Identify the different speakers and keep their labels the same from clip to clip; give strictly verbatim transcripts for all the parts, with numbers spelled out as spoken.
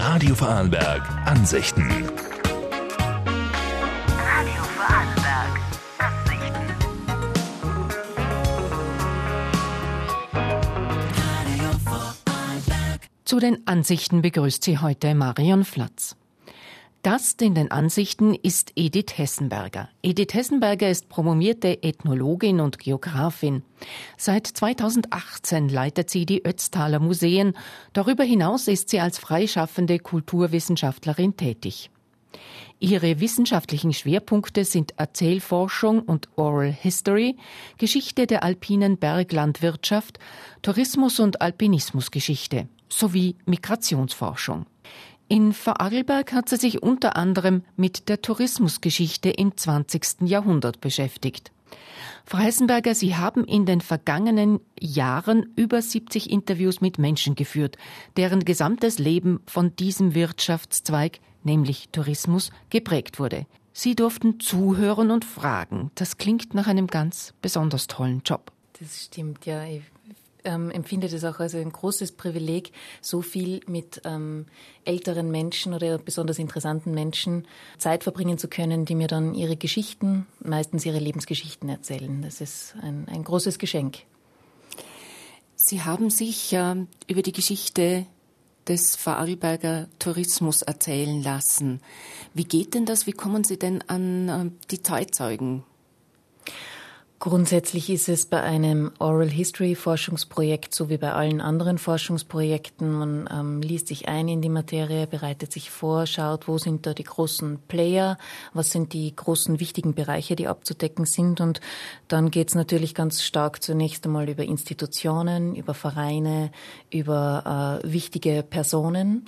Speaker 1: Radio Vorarlberg Ansichten.
Speaker 2: Radio Vorarlberg Ansichten. Radio Vorarlberg.
Speaker 3: Zu den Ansichten begrüßt sie heute Marion Flatz. Gast in den Ansichten ist Edith Hessenberger. Edith Hessenberger ist promovierte Ethnologin und Geografin. Seit zweitausendachtzehn leitet sie die Ötztaler Museen. Darüber hinaus ist sie als freischaffende Kulturwissenschaftlerin tätig. Ihre wissenschaftlichen Schwerpunkte sind Erzählforschung und Oral History, Geschichte der alpinen Berglandwirtschaft, Tourismus- und Alpinismusgeschichte sowie Migrationsforschung. In Vorarlberg hat sie sich unter anderem mit der Tourismusgeschichte im zwanzigsten Jahrhundert beschäftigt. Frau Hessenberger, Sie haben in den vergangenen Jahren über siebzig Interviews mit Menschen geführt, deren gesamtes Leben von diesem Wirtschaftszweig, nämlich Tourismus, geprägt wurde. Sie durften zuhören und fragen. Das klingt nach einem ganz besonders tollen Job.
Speaker 4: Das stimmt, ja. Ich ähm, empfinde das auch als ein großes Privileg, so viel mit ähm, älteren Menschen oder besonders interessanten Menschen Zeit verbringen zu können, die mir dann ihre Geschichten, meistens ihre Lebensgeschichten erzählen. Das ist ein, ein großes Geschenk.
Speaker 3: Sie haben sich äh, über die Geschichte des Vorarlberger Tourismus erzählen lassen. Wie geht denn das? Wie kommen Sie denn an äh, die Zeitzeugen?
Speaker 4: Grundsätzlich ist es bei einem Oral History Forschungsprojekt so wie bei allen anderen Forschungsprojekten. Man ähm, liest sich ein in die Materie, bereitet sich vor, schaut, wo sind da die großen Player, was sind die großen wichtigen Bereiche, die abzudecken sind. Und dann geht es natürlich ganz stark zunächst einmal über Institutionen, über Vereine, über äh, wichtige Personen,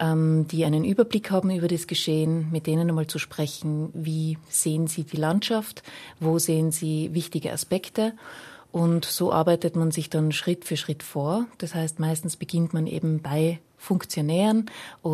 Speaker 4: die einen Überblick haben über das Geschehen, mit denen einmal zu sprechen, wie sehen sie die Landschaft, wo sehen sie wichtige Aspekte. Und so arbeitet man sich dann Schritt für Schritt vor. Das heißt, meistens beginnt man eben bei Funktionären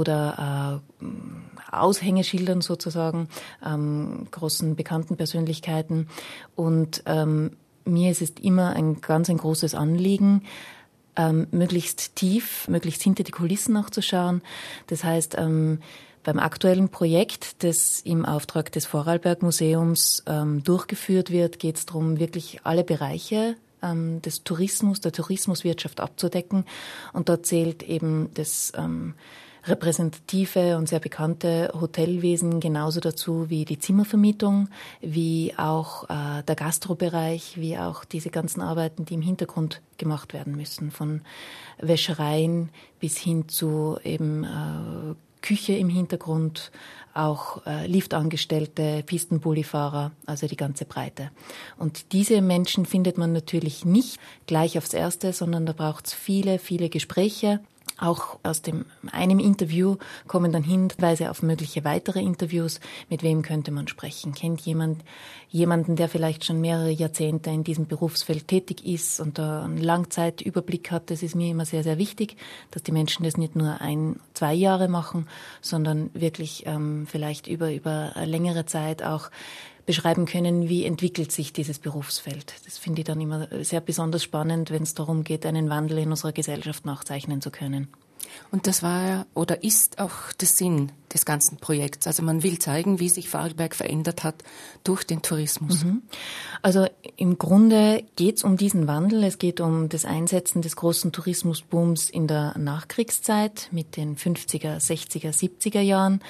Speaker 4: oder äh, Aushängeschildern sozusagen, ähm, großen bekannten Persönlichkeiten. Und ähm, mir ist es immer ein ganz ein großes Anliegen, Ähm, möglichst tief, möglichst hinter die Kulissen auch zu schauen. Das heißt, ähm, beim aktuellen Projekt, das im Auftrag des Vorarlberg Museums ähm, durchgeführt wird, geht es darum, wirklich alle Bereiche ähm, des Tourismus, der Tourismuswirtschaft abzudecken. Und dort zählt eben das ähm, repräsentative und sehr bekannte Hotelwesen genauso dazu wie die Zimmervermietung, wie auch äh, der Gastrobereich, wie auch diese ganzen Arbeiten, die im Hintergrund gemacht werden müssen, von Wäschereien bis hin zu eben äh, Küche im Hintergrund, auch äh, Liftangestellte, Pistenbullifahrer, also die ganze Breite. Und diese Menschen findet man natürlich nicht gleich aufs Erste, sondern da braucht es viele, viele Gespräche. Auch aus dem einem Interview kommen dann Hinweise auf mögliche weitere Interviews. Mit wem könnte man sprechen? Kennt jemand jemanden, der vielleicht schon mehrere Jahrzehnte in diesem Berufsfeld tätig ist und da einen Langzeitüberblick hat? Das ist mir immer sehr, sehr wichtig, dass die Menschen das nicht nur ein, zwei Jahre machen, sondern wirklich ähm, vielleicht über, über eine längere Zeit auch beschreiben können, wie entwickelt sich dieses Berufsfeld. Das finde ich dann immer sehr besonders spannend, wenn es darum geht, einen Wandel in unserer Gesellschaft nachzeichnen zu können.
Speaker 3: Und das war oder ist auch der Sinn des ganzen Projekts. Also man will zeigen, wie sich Vorarlberg verändert hat durch den Tourismus.
Speaker 4: Mhm. Also im Grunde geht es um diesen Wandel. Es geht um das Einsetzen des großen Tourismusbooms in der Nachkriegszeit mit den fünfziger, sechziger, siebziger Jahren.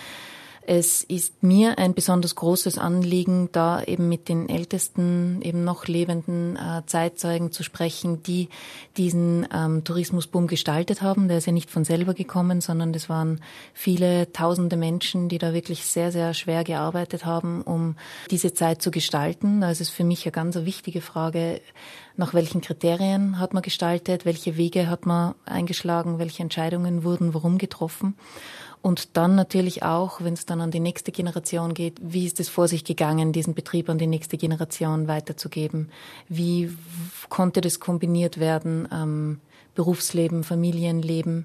Speaker 4: Es ist mir ein besonders großes Anliegen, da eben mit den ältesten, eben noch lebenden äh, Zeitzeugen zu sprechen, die diesen ähm, Tourismusboom gestaltet haben. Der ist ja nicht von selber gekommen, sondern das waren viele tausende Menschen, die da wirklich sehr, sehr schwer gearbeitet haben, um diese Zeit zu gestalten. Da ist es für mich eine ganz wichtige Frage, nach welchen Kriterien hat man gestaltet, welche Wege hat man eingeschlagen, welche Entscheidungen wurden warum getroffen. Und dann natürlich auch, wenn es dann an die nächste Generation geht, wie ist es vor sich gegangen, diesen Betrieb an die nächste Generation weiterzugeben? Wie konnte das kombiniert werden, ähm, Berufsleben, Familienleben?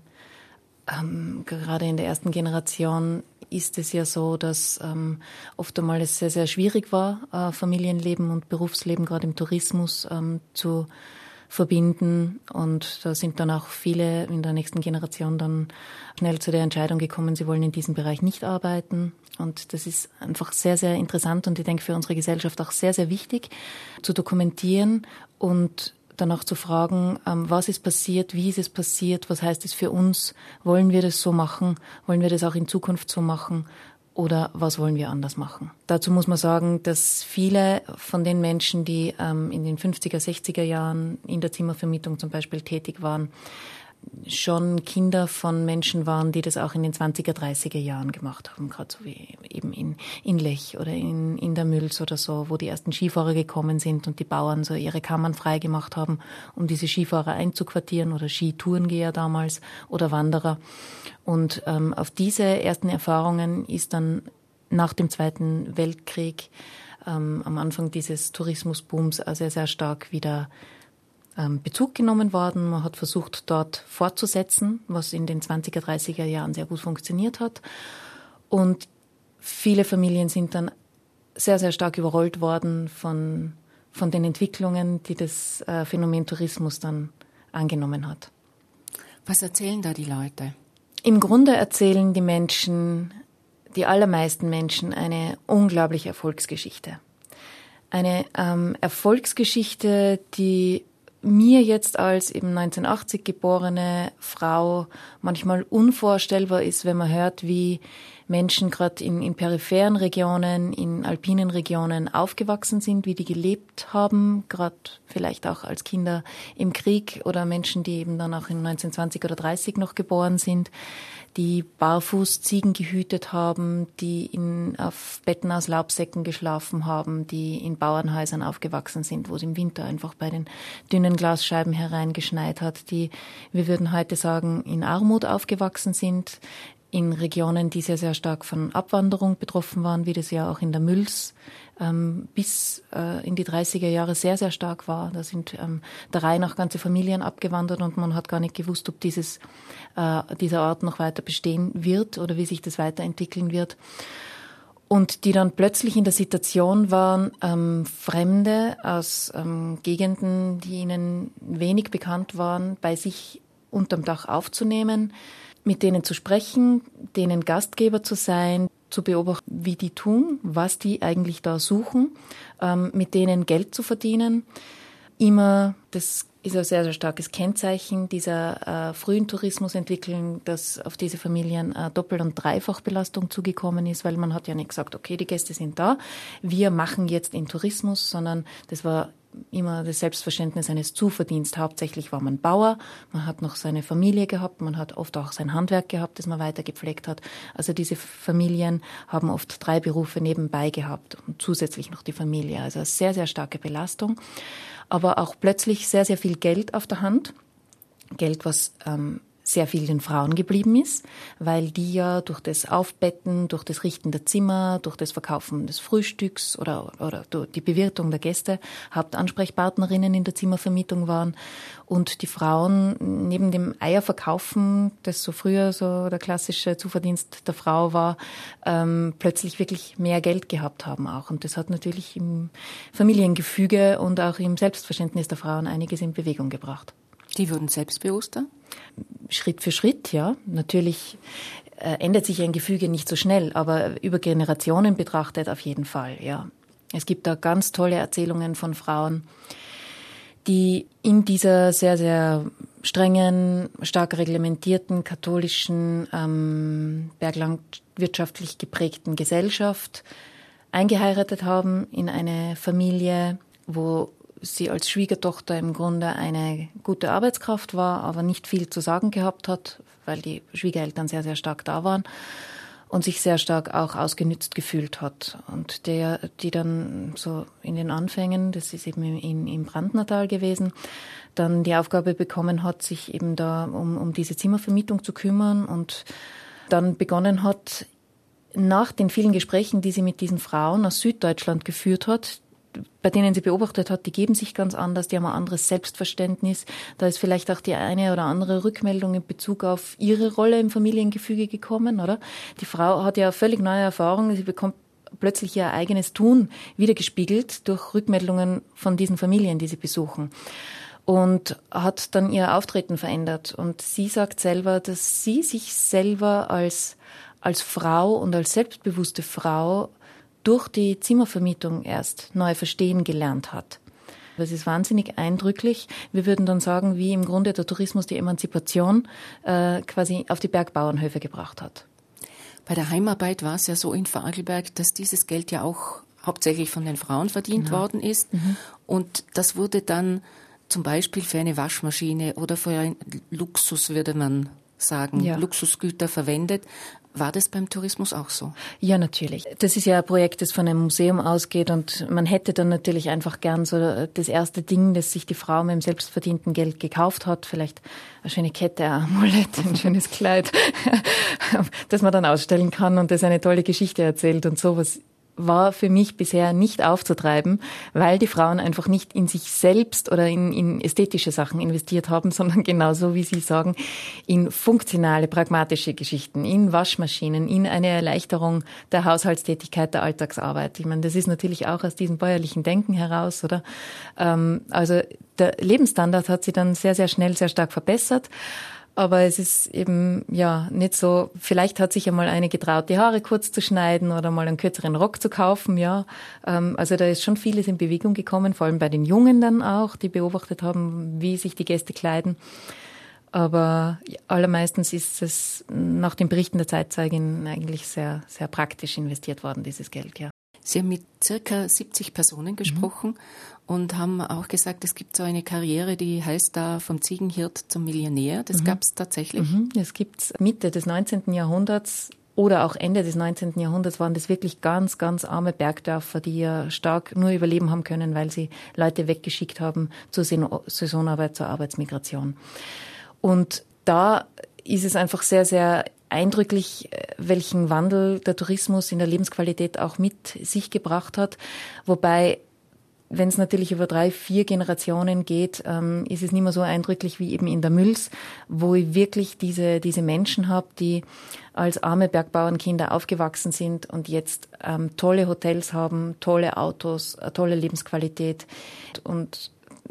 Speaker 4: Ähm, gerade in der ersten Generation ist es ja so, dass ähm, oft einmal es sehr, sehr schwierig war, äh, Familienleben und Berufsleben gerade im Tourismus ähm, zu verbinden. Und da sind dann auch viele in der nächsten Generation dann schnell zu der Entscheidung gekommen, sie wollen in diesem Bereich nicht arbeiten. Und das ist einfach sehr, sehr interessant und ich denke für unsere Gesellschaft auch sehr, sehr wichtig zu dokumentieren und danach zu fragen, was ist passiert, wie ist es passiert, was heißt es für uns, wollen wir das so machen, wollen wir das auch in Zukunft so machen oder was wollen wir anders machen. Dazu muss man sagen, dass viele von den Menschen, die ähm, in den fünfziger, sechziger Jahren in der Zimmervermietung zum Beispiel tätig waren, schon Kinder von Menschen waren, die das auch in den zwanziger, dreißiger Jahren gemacht haben, gerade so wie eben in, in Lech oder in, in der Mülls oder so, wo die ersten Skifahrer gekommen sind und die Bauern so ihre Kammern freigemacht haben, um diese Skifahrer einzuquartieren oder Skitourengeher damals oder Wanderer. Und ähm, auf diese ersten Erfahrungen ist dann nach dem Zweiten Weltkrieg ähm, am Anfang dieses Tourismusbooms sehr, sehr stark wieder Bezug genommen worden. Man hat versucht, dort fortzusetzen, was in den zwanziger, dreißiger Jahren sehr gut funktioniert hat. Und viele Familien sind dann sehr, sehr stark überrollt worden von, von den Entwicklungen, die das äh, Phänomen Tourismus dann angenommen hat.
Speaker 3: Was erzählen da die Leute?
Speaker 4: Im Grunde erzählen die Menschen, die allermeisten Menschen, eine unglaubliche Erfolgsgeschichte. Eine ähm, Erfolgsgeschichte, die mir jetzt als eben neunzehnhundertachtzig geborene Frau manchmal unvorstellbar ist, wenn man hört, wie Menschen gerade in, in peripheren Regionen, in alpinen Regionen aufgewachsen sind, wie die gelebt haben, gerade vielleicht auch als Kinder im Krieg oder Menschen, die eben dann auch in neunzehnhundertzwanzig oder dreißig noch geboren sind, die barfuß Ziegen gehütet haben, die in, auf Betten aus Laubsäcken geschlafen haben, die in Bauernhäusern aufgewachsen sind, wo es im Winter einfach bei den dünnen Glasscheiben hereingeschneit hat, die, wir würden heute sagen, in Armut aufgewachsen sind, in Regionen, die sehr, sehr stark von Abwanderung betroffen waren, wie das ja auch in der Mülls ähm, bis äh, in die dreißiger Jahre sehr, sehr stark war. Da sind ähm, der Reihe nach ganze Familien abgewandert und man hat gar nicht gewusst, ob dieses, äh, dieser Ort noch weiter bestehen wird oder wie sich das weiterentwickeln wird. Und die dann plötzlich in der Situation waren, ähm, Fremde aus ähm, Gegenden, die ihnen wenig bekannt waren, bei sich unterm Dach aufzunehmen, mit denen zu sprechen, denen Gastgeber zu sein, zu beobachten, wie die tun, was die eigentlich da suchen, ähm, mit denen Geld zu verdienen. Immer, das ist ein sehr, sehr starkes Kennzeichen dieser äh, frühen Tourismusentwicklung, dass auf diese Familien äh, Doppel- und Dreifachbelastung zugekommen ist, weil man hat ja nicht gesagt, okay, die Gäste sind da, wir machen jetzt den Tourismus, sondern das war immer das Selbstverständnis eines Zuverdienstes. Hauptsächlich war man Bauer, man hat noch seine Familie gehabt, man hat oft auch sein Handwerk gehabt, das man weiter gepflegt hat. Also diese Familien haben oft drei Berufe nebenbei gehabt und zusätzlich noch die Familie. Also eine sehr, sehr starke Belastung. Aber auch plötzlich sehr, sehr viel Geld auf der Hand. Geld, was ähm, sehr viel den Frauen geblieben ist, weil die ja durch das Aufbetten, durch das Richten der Zimmer, durch das Verkaufen des Frühstücks oder, oder durch die Bewirtung der Gäste Hauptansprechpartnerinnen in der Zimmervermietung waren. Und die Frauen neben dem Eierverkaufen, das so früher so der klassische Zuverdienst der Frau war, ähm, plötzlich wirklich mehr Geld gehabt haben auch. Und das hat natürlich im Familiengefüge und auch im Selbstverständnis der Frauen einiges in Bewegung gebracht.
Speaker 3: Die wurden selbstbewusster?
Speaker 4: Schritt für Schritt, ja. Natürlich äh, ändert sich ein Gefüge nicht so schnell, aber über Generationen betrachtet auf jeden Fall, ja. Es gibt da ganz tolle Erzählungen von Frauen, die in dieser sehr, sehr strengen, stark reglementierten, katholischen, ähm, berglandwirtschaftlich geprägten Gesellschaft eingeheiratet haben in eine Familie, wo sie als Schwiegertochter im Grunde eine gute Arbeitskraft war, aber nicht viel zu sagen gehabt hat, weil die Schwiegereltern sehr, sehr stark da waren und sich sehr stark auch ausgenützt gefühlt hat. Und der, die dann so in den Anfängen, das ist eben in, im Brandnertal gewesen, dann die Aufgabe bekommen hat, sich eben da um, um diese Zimmervermietung zu kümmern und dann begonnen hat, nach den vielen Gesprächen, die sie mit diesen Frauen aus Süddeutschland geführt hat, bei denen sie beobachtet hat, die geben sich ganz anders, die haben ein anderes Selbstverständnis. Da ist vielleicht auch die eine oder andere Rückmeldung in Bezug auf ihre Rolle im Familiengefüge gekommen, oder? Die Frau hat ja völlig neue Erfahrungen, sie bekommt plötzlich ihr eigenes Tun wiedergespiegelt durch Rückmeldungen von diesen Familien, die sie besuchen. und hat dann ihr Auftreten verändert. Und sie sagt selber, dass sie sich selber als, als Frau und als selbstbewusste Frau durch die Zimmervermietung erst neu verstehen gelernt hat. Das ist wahnsinnig eindrücklich. Wir würden dann sagen, wie im Grunde der Tourismus die Emanzipation äh, quasi auf die Bergbauernhöfe gebracht hat.
Speaker 3: Bei der Heimarbeit war es ja so in Vorarlberg, dass dieses Geld ja auch hauptsächlich von den Frauen verdient genau. worden ist. Mhm. Und das wurde dann zum Beispiel für eine Waschmaschine oder für einen Luxus, würde man sagen, ja. Luxusgüter verwendet. War das beim Tourismus auch so?
Speaker 4: Ja, natürlich. Das ist ja ein Projekt, das von einem Museum ausgeht und man hätte dann natürlich einfach gern so das erste Ding, das sich die Frau mit dem selbstverdienten Geld gekauft hat, vielleicht eine schöne Kette, ein Amulett, ein schönes Kleid, das man dann ausstellen kann und das eine tolle Geschichte erzählt und sowas. War für mich bisher nicht aufzutreiben, weil die Frauen einfach nicht in sich selbst oder in, in ästhetische Sachen investiert haben, sondern genauso, wie Sie sagen, in funktionale, pragmatische Geschichten, in Waschmaschinen, in eine Erleichterung der Haushaltstätigkeit, der Alltagsarbeit. Ich meine, das ist natürlich auch aus diesem bäuerlichen Denken heraus, oder? Ähm, also der Lebensstandard hat sich dann sehr, sehr schnell, sehr stark verbessert. Aber es ist eben, ja, nicht so, vielleicht hat sich einmal eine getraut, die Haare kurz zu schneiden oder mal einen kürzeren Rock zu kaufen, ja. Also da ist schon vieles in Bewegung gekommen, vor allem bei den Jungen dann auch, die beobachtet haben, wie sich die Gäste kleiden. Aber allermeistens ist es nach den Berichten der Zeitzeugin eigentlich sehr, sehr praktisch investiert worden, dieses Geld, ja.
Speaker 3: Sie haben mit circa siebzig Personen gesprochen mhm. und haben auch gesagt, es gibt so eine Karriere, die heißt da vom Ziegenhirt zum Millionär. Das mhm. gab es tatsächlich?
Speaker 4: Mhm. Das gibt es Mitte des neunzehnten Jahrhunderts oder auch Ende des neunzehnten Jahrhunderts waren das wirklich ganz, ganz arme Bergdörfer, die ja stark nur überleben haben können, weil sie Leute weggeschickt haben zur Saisonarbeit, zur Arbeitsmigration. Und da ist es einfach sehr, sehr eindrücklich, welchen Wandel der Tourismus in der Lebensqualität auch mit sich gebracht hat. Wobei, wenn es natürlich über drei, vier Generationen geht, ähm, ist es nicht mehr so eindrücklich wie eben in der Mülls, wo ich wirklich diese, diese Menschen habe, die als arme Bergbauernkinder aufgewachsen sind und jetzt ähm, tolle Hotels haben, tolle Autos, eine tolle Lebensqualität und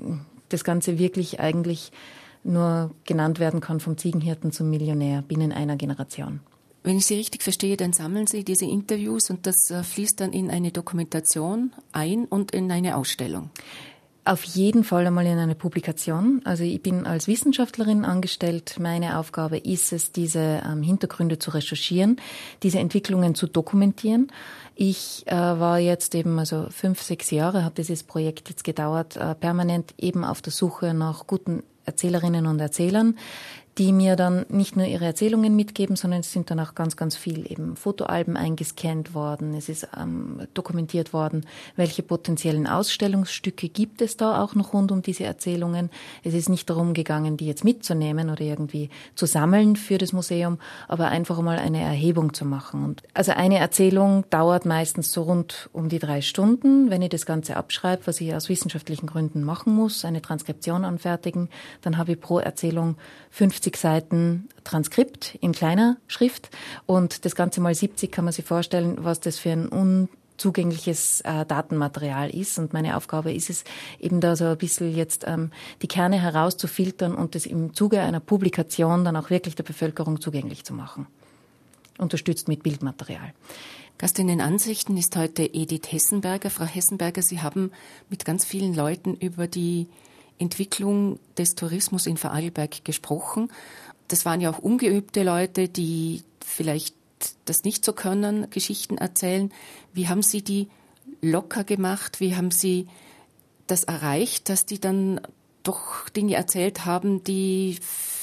Speaker 4: das Ganze wirklich eigentlich nur genannt werden kann vom Ziegenhirten zum Millionär binnen einer Generation.
Speaker 3: Wenn ich Sie richtig verstehe, dann sammeln Sie diese Interviews und das fließt dann in eine Dokumentation ein und in eine Ausstellung.
Speaker 4: Auf jeden Fall einmal in eine Publikation. Also ich bin als Wissenschaftlerin angestellt. Meine Aufgabe ist es, diese ähm, Hintergründe zu recherchieren, diese Entwicklungen zu dokumentieren. Ich äh, war jetzt eben, also fünf, sechs Jahre hat dieses Projekt jetzt gedauert, äh, permanent eben auf der Suche nach guten Erzählerinnen und Erzählern, die mir dann nicht nur ihre Erzählungen mitgeben, sondern es sind dann auch ganz, ganz viel eben Fotoalben eingescannt worden. Es ist ähm, dokumentiert worden, welche potenziellen Ausstellungsstücke gibt es da auch noch rund um diese Erzählungen. Es ist nicht darum gegangen, die jetzt mitzunehmen oder irgendwie zu sammeln für das Museum, aber einfach mal eine Erhebung zu machen. Und also eine Erzählung dauert meistens so rund um die drei Stunden. Wenn ich das Ganze abschreibe, was ich aus wissenschaftlichen Gründen machen muss, eine Transkription anfertigen, dann habe ich pro Erzählung fünfzig Seiten Transkript in kleiner Schrift und das Ganze mal siebzig kann man sich vorstellen, was das für ein unzugängliches äh, Datenmaterial ist und meine Aufgabe ist es eben da so ein bisschen jetzt ähm, die Kerne herauszufiltern und das im Zuge einer Publikation dann auch wirklich der Bevölkerung zugänglich zu machen. Unterstützt mit Bildmaterial.
Speaker 3: Gast in den Ansichten ist heute Edith Hessenberger. Frau Hessenberger, Sie haben mit ganz vielen Leuten über die Entwicklung des Tourismus in Vorarlberg gesprochen. Das waren ja auch ungeübte Leute, die vielleicht das nicht so können, Geschichten erzählen. Wie haben Sie die locker gemacht? Wie haben Sie das erreicht, dass die dann doch Dinge erzählt haben, die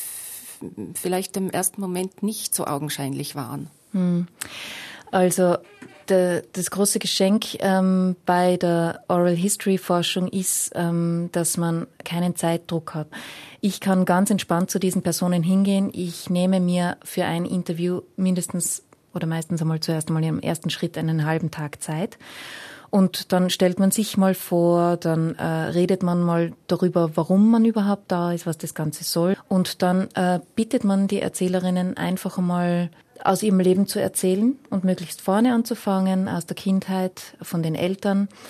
Speaker 3: f- vielleicht im ersten Moment nicht so augenscheinlich waren?
Speaker 4: Hm. Also de, das große Geschenk ähm, bei der Oral History Forschung ist, ähm, dass man keinen Zeitdruck hat. Ich kann ganz entspannt zu diesen Personen hingehen. Ich nehme mir für ein Interview mindestens oder meistens einmal zuerst einmal im ersten Schritt einen halben Tag Zeit. Und dann stellt man sich mal vor, dann äh, redet man mal darüber, warum man überhaupt da ist, was das Ganze soll. Und dann äh, bittet man die Erzählerinnen einfach einmal aus ihrem Leben zu erzählen und möglichst vorne anzufangen, aus der Kindheit, von den Eltern.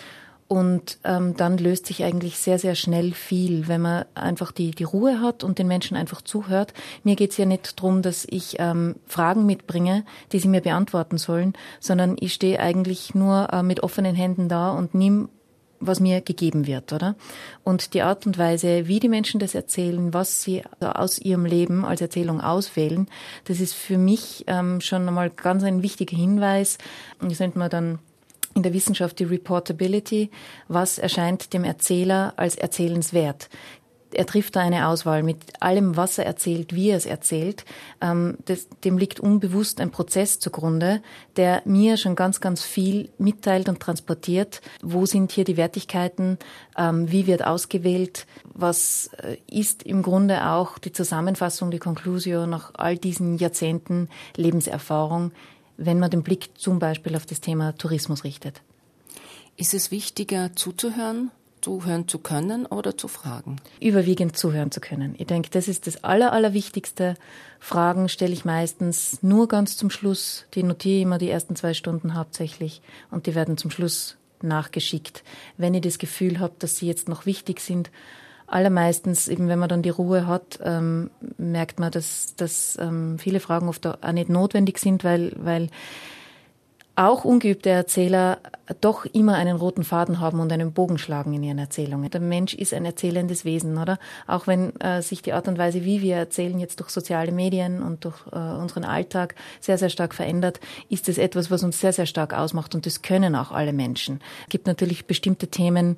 Speaker 4: Und ähm, dann löst sich eigentlich sehr, sehr schnell viel, wenn man einfach die, die Ruhe hat und den Menschen einfach zuhört. Mir geht's ja nicht darum, dass ich ähm, Fragen mitbringe, die sie mir beantworten sollen, sondern ich stehe eigentlich nur äh, mit offenen Händen da und nehme, was mir gegeben wird, oder? Und die Art und Weise, wie die Menschen das erzählen, was sie aus ihrem Leben als Erzählung auswählen, das ist für mich ähm, schon einmal ganz ein wichtiger Hinweis. Das nennt man dann in der Wissenschaft die Reportability. Was erscheint dem Erzähler als erzählenswert? Er trifft da eine Auswahl mit allem, was er erzählt, wie er es erzählt. Ähm, das, dem liegt unbewusst ein Prozess zugrunde, der mir schon ganz, ganz viel mitteilt und transportiert. Wo sind hier die Wertigkeiten? Ähm, wie wird ausgewählt? Was äh, ist im Grunde auch die Zusammenfassung, die Conclusio nach all diesen Jahrzehnten Lebenserfahrung, wenn man den Blick zum Beispiel auf das Thema Tourismus richtet?
Speaker 3: Ist es wichtiger zuzuhören, zuhören zu können oder zu fragen?
Speaker 4: Überwiegend zuhören zu können. Ich denke, das ist das Aller, Allerwichtigste. Fragen stelle ich meistens nur ganz zum Schluss. Die notiere ich immer die ersten zwei Stunden hauptsächlich und die werden zum Schluss nachgeschickt. Wenn ich das Gefühl habe, dass sie jetzt noch wichtig sind, allermeistens, eben wenn man dann die Ruhe hat, ähm, merkt man, dass, dass ähm, viele Fragen oft auch nicht notwendig sind, weil, weil auch ungeübte Erzähler doch immer einen roten Faden haben und einen Bogen schlagen in ihren Erzählungen. Der Mensch ist ein erzählendes Wesen, oder? Auch wenn äh, sich die Art und Weise, wie wir erzählen, jetzt durch soziale Medien und durch äh, unseren Alltag sehr, sehr stark verändert, ist es etwas, was uns sehr, sehr stark ausmacht und das können auch alle Menschen. Es gibt natürlich bestimmte Themen,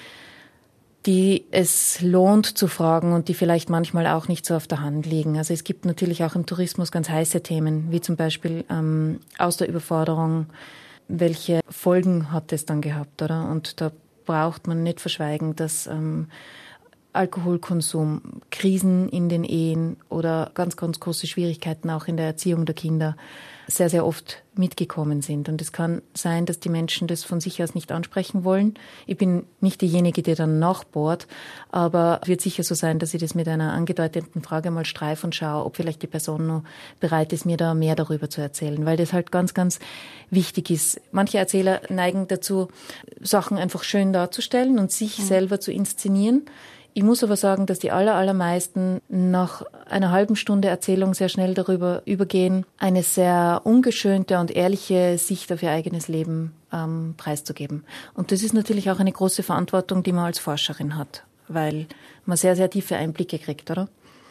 Speaker 4: die es lohnt zu fragen und die vielleicht manchmal auch nicht so auf der Hand liegen. Also es gibt natürlich auch im Tourismus ganz heiße Themen, wie zum Beispiel ähm, aus der Überforderung, welche Folgen hat es dann gehabt, oder? Und da braucht man nicht verschweigen, dass ähm, Alkoholkonsum, Krisen in den Ehen oder ganz, ganz große Schwierigkeiten auch in der Erziehung der Kinder sehr, sehr oft mitgekommen sind. Und es kann sein, dass die Menschen das von sich aus nicht ansprechen wollen. Ich bin nicht diejenige, die dann nachbohrt, aber es wird sicher so sein, dass ich das mit einer angedeuteten Frage mal streife und schaue, ob vielleicht die Person noch bereit ist, mir da mehr darüber zu erzählen, weil das halt ganz, ganz wichtig ist. Manche Erzähler neigen dazu, Sachen einfach schön darzustellen und sich mhm. selber zu inszenieren. Ich muss aber sagen, dass die aller, allermeisten nach einer halben Stunde Erzählung sehr schnell darüber übergehen, eine sehr ungeschönte und ehrliche Sicht auf ihr eigenes Leben ähm, preiszugeben. Und das ist natürlich auch eine große Verantwortung, die man als Forscherin hat, weil man sehr, sehr tiefe Einblicke kriegt, oder?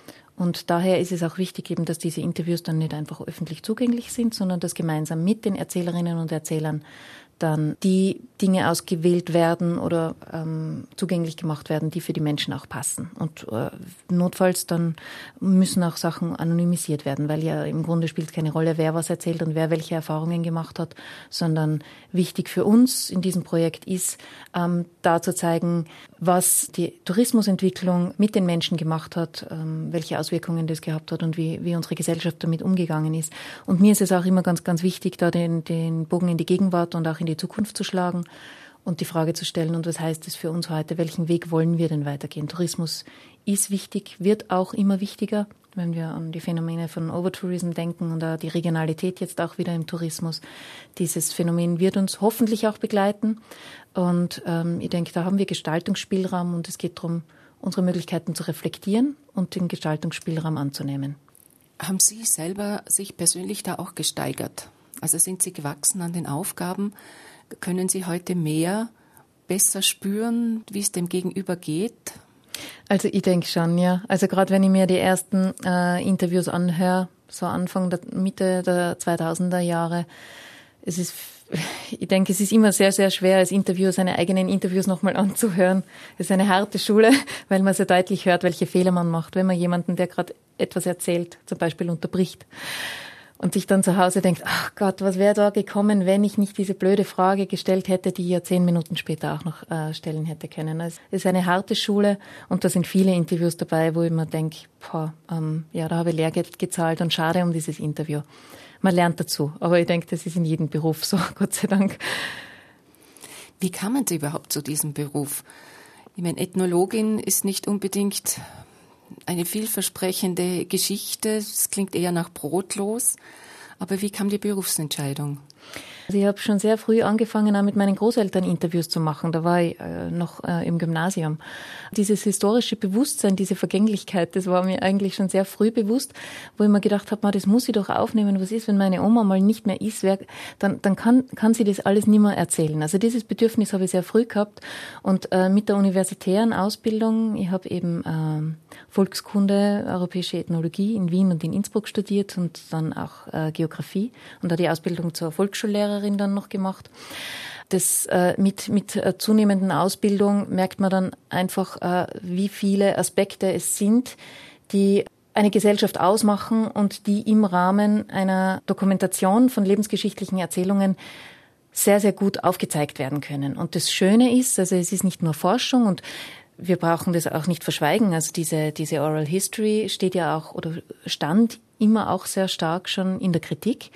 Speaker 4: Und daher ist es auch wichtig eben, dass diese Interviews dann nicht einfach öffentlich zugänglich sind, sondern dass gemeinsam mit den Erzählerinnen und Erzählern dann die Dinge ausgewählt werden oder ähm, zugänglich gemacht werden, die für die Menschen auch passen. Und äh, notfalls dann müssen auch Sachen anonymisiert werden, weil ja im Grunde spielt keine Rolle, wer was erzählt und wer welche Erfahrungen gemacht hat, sondern wichtig für uns in diesem Projekt ist, ähm, da zu zeigen, was die Tourismusentwicklung mit den Menschen gemacht hat, ähm, welche Auswirkungen das gehabt hat und wie, wie unsere Gesellschaft damit umgegangen ist. Und mir ist es auch immer ganz, ganz wichtig, da den, den Bogen in die Gegenwart und auch in die Zukunft zu schlagen und die Frage zu stellen, und was heißt es für uns heute, welchen Weg wollen wir denn weitergehen? Tourismus ist wichtig, wird auch immer wichtiger, wenn wir an die Phänomene von Overtourism denken und da die Regionalität jetzt auch wieder im Tourismus. Dieses Phänomen wird uns hoffentlich auch begleiten und ähm, ich denke, da haben wir Gestaltungsspielraum und es geht darum, unsere Möglichkeiten zu reflektieren und den Gestaltungsspielraum anzunehmen.
Speaker 3: Haben Sie selber sich persönlich da auch gesteigert? Also sind Sie gewachsen an den Aufgaben? Können Sie heute mehr, besser spüren, wie es dem Gegenüber geht?
Speaker 4: Also ich denke schon, ja. Also gerade wenn ich mir die ersten äh, Interviews anhöre, so Anfang der Mitte der zweitausender Jahre, es ist, ich denke, es ist immer sehr, sehr schwer, als Interviewer seine eigenen Interviews nochmal anzuhören. Es ist eine harte Schule, weil man sehr deutlich hört, welche Fehler man macht, wenn man jemanden, der gerade etwas erzählt, zum Beispiel unterbricht. Und sich dann zu Hause denkt, ach Gott, was wäre da gekommen, wenn ich nicht diese blöde Frage gestellt hätte, die ich ja zehn Minuten später auch noch äh, stellen hätte können. Es ist eine harte Schule und da sind viele Interviews dabei, wo ich mir denke, boah, ähm, ja, da habe ich Lehrgeld gezahlt und schade um dieses Interview. Man lernt dazu, aber ich denke, das ist in jedem Beruf so, Gott sei Dank.
Speaker 3: Wie kamen Sie überhaupt zu diesem Beruf? Ich meine, Ethnologin ist nicht unbedingt eine vielversprechende Geschichte. Es klingt eher nach Brotlos. Aber wie kam die Berufsentscheidung?
Speaker 4: Also ich habe schon sehr früh angefangen, auch mit meinen Großeltern Interviews zu machen. Da war ich äh, noch äh, im Gymnasium. Dieses historische Bewusstsein, diese Vergänglichkeit, das war mir eigentlich schon sehr früh bewusst, wo ich mir gedacht habe, das muss ich doch aufnehmen. Was ist, wenn meine Oma mal nicht mehr ist? Wer, dann dann kann, kann sie das alles nicht mehr erzählen. Also dieses Bedürfnis habe ich sehr früh gehabt. Und äh, mit der universitären Ausbildung, ich habe eben äh, Volkskunde, europäische Ethnologie in Wien und in Innsbruck studiert und dann auch äh, Geografie und da die Ausbildung zur Volksschullehrerin dann noch gemacht. Das äh, mit mit äh, zunehmenden Ausbildung merkt man dann einfach, äh, wie viele Aspekte es sind, die eine Gesellschaft ausmachen und die im Rahmen einer Dokumentation von lebensgeschichtlichen Erzählungen sehr, sehr gut aufgezeigt werden können. Und das Schöne ist, also es ist nicht nur Forschung und wir brauchen das auch nicht verschweigen. Also diese, diese Oral History steht ja auch oder stand immer auch sehr stark schon in der Kritik,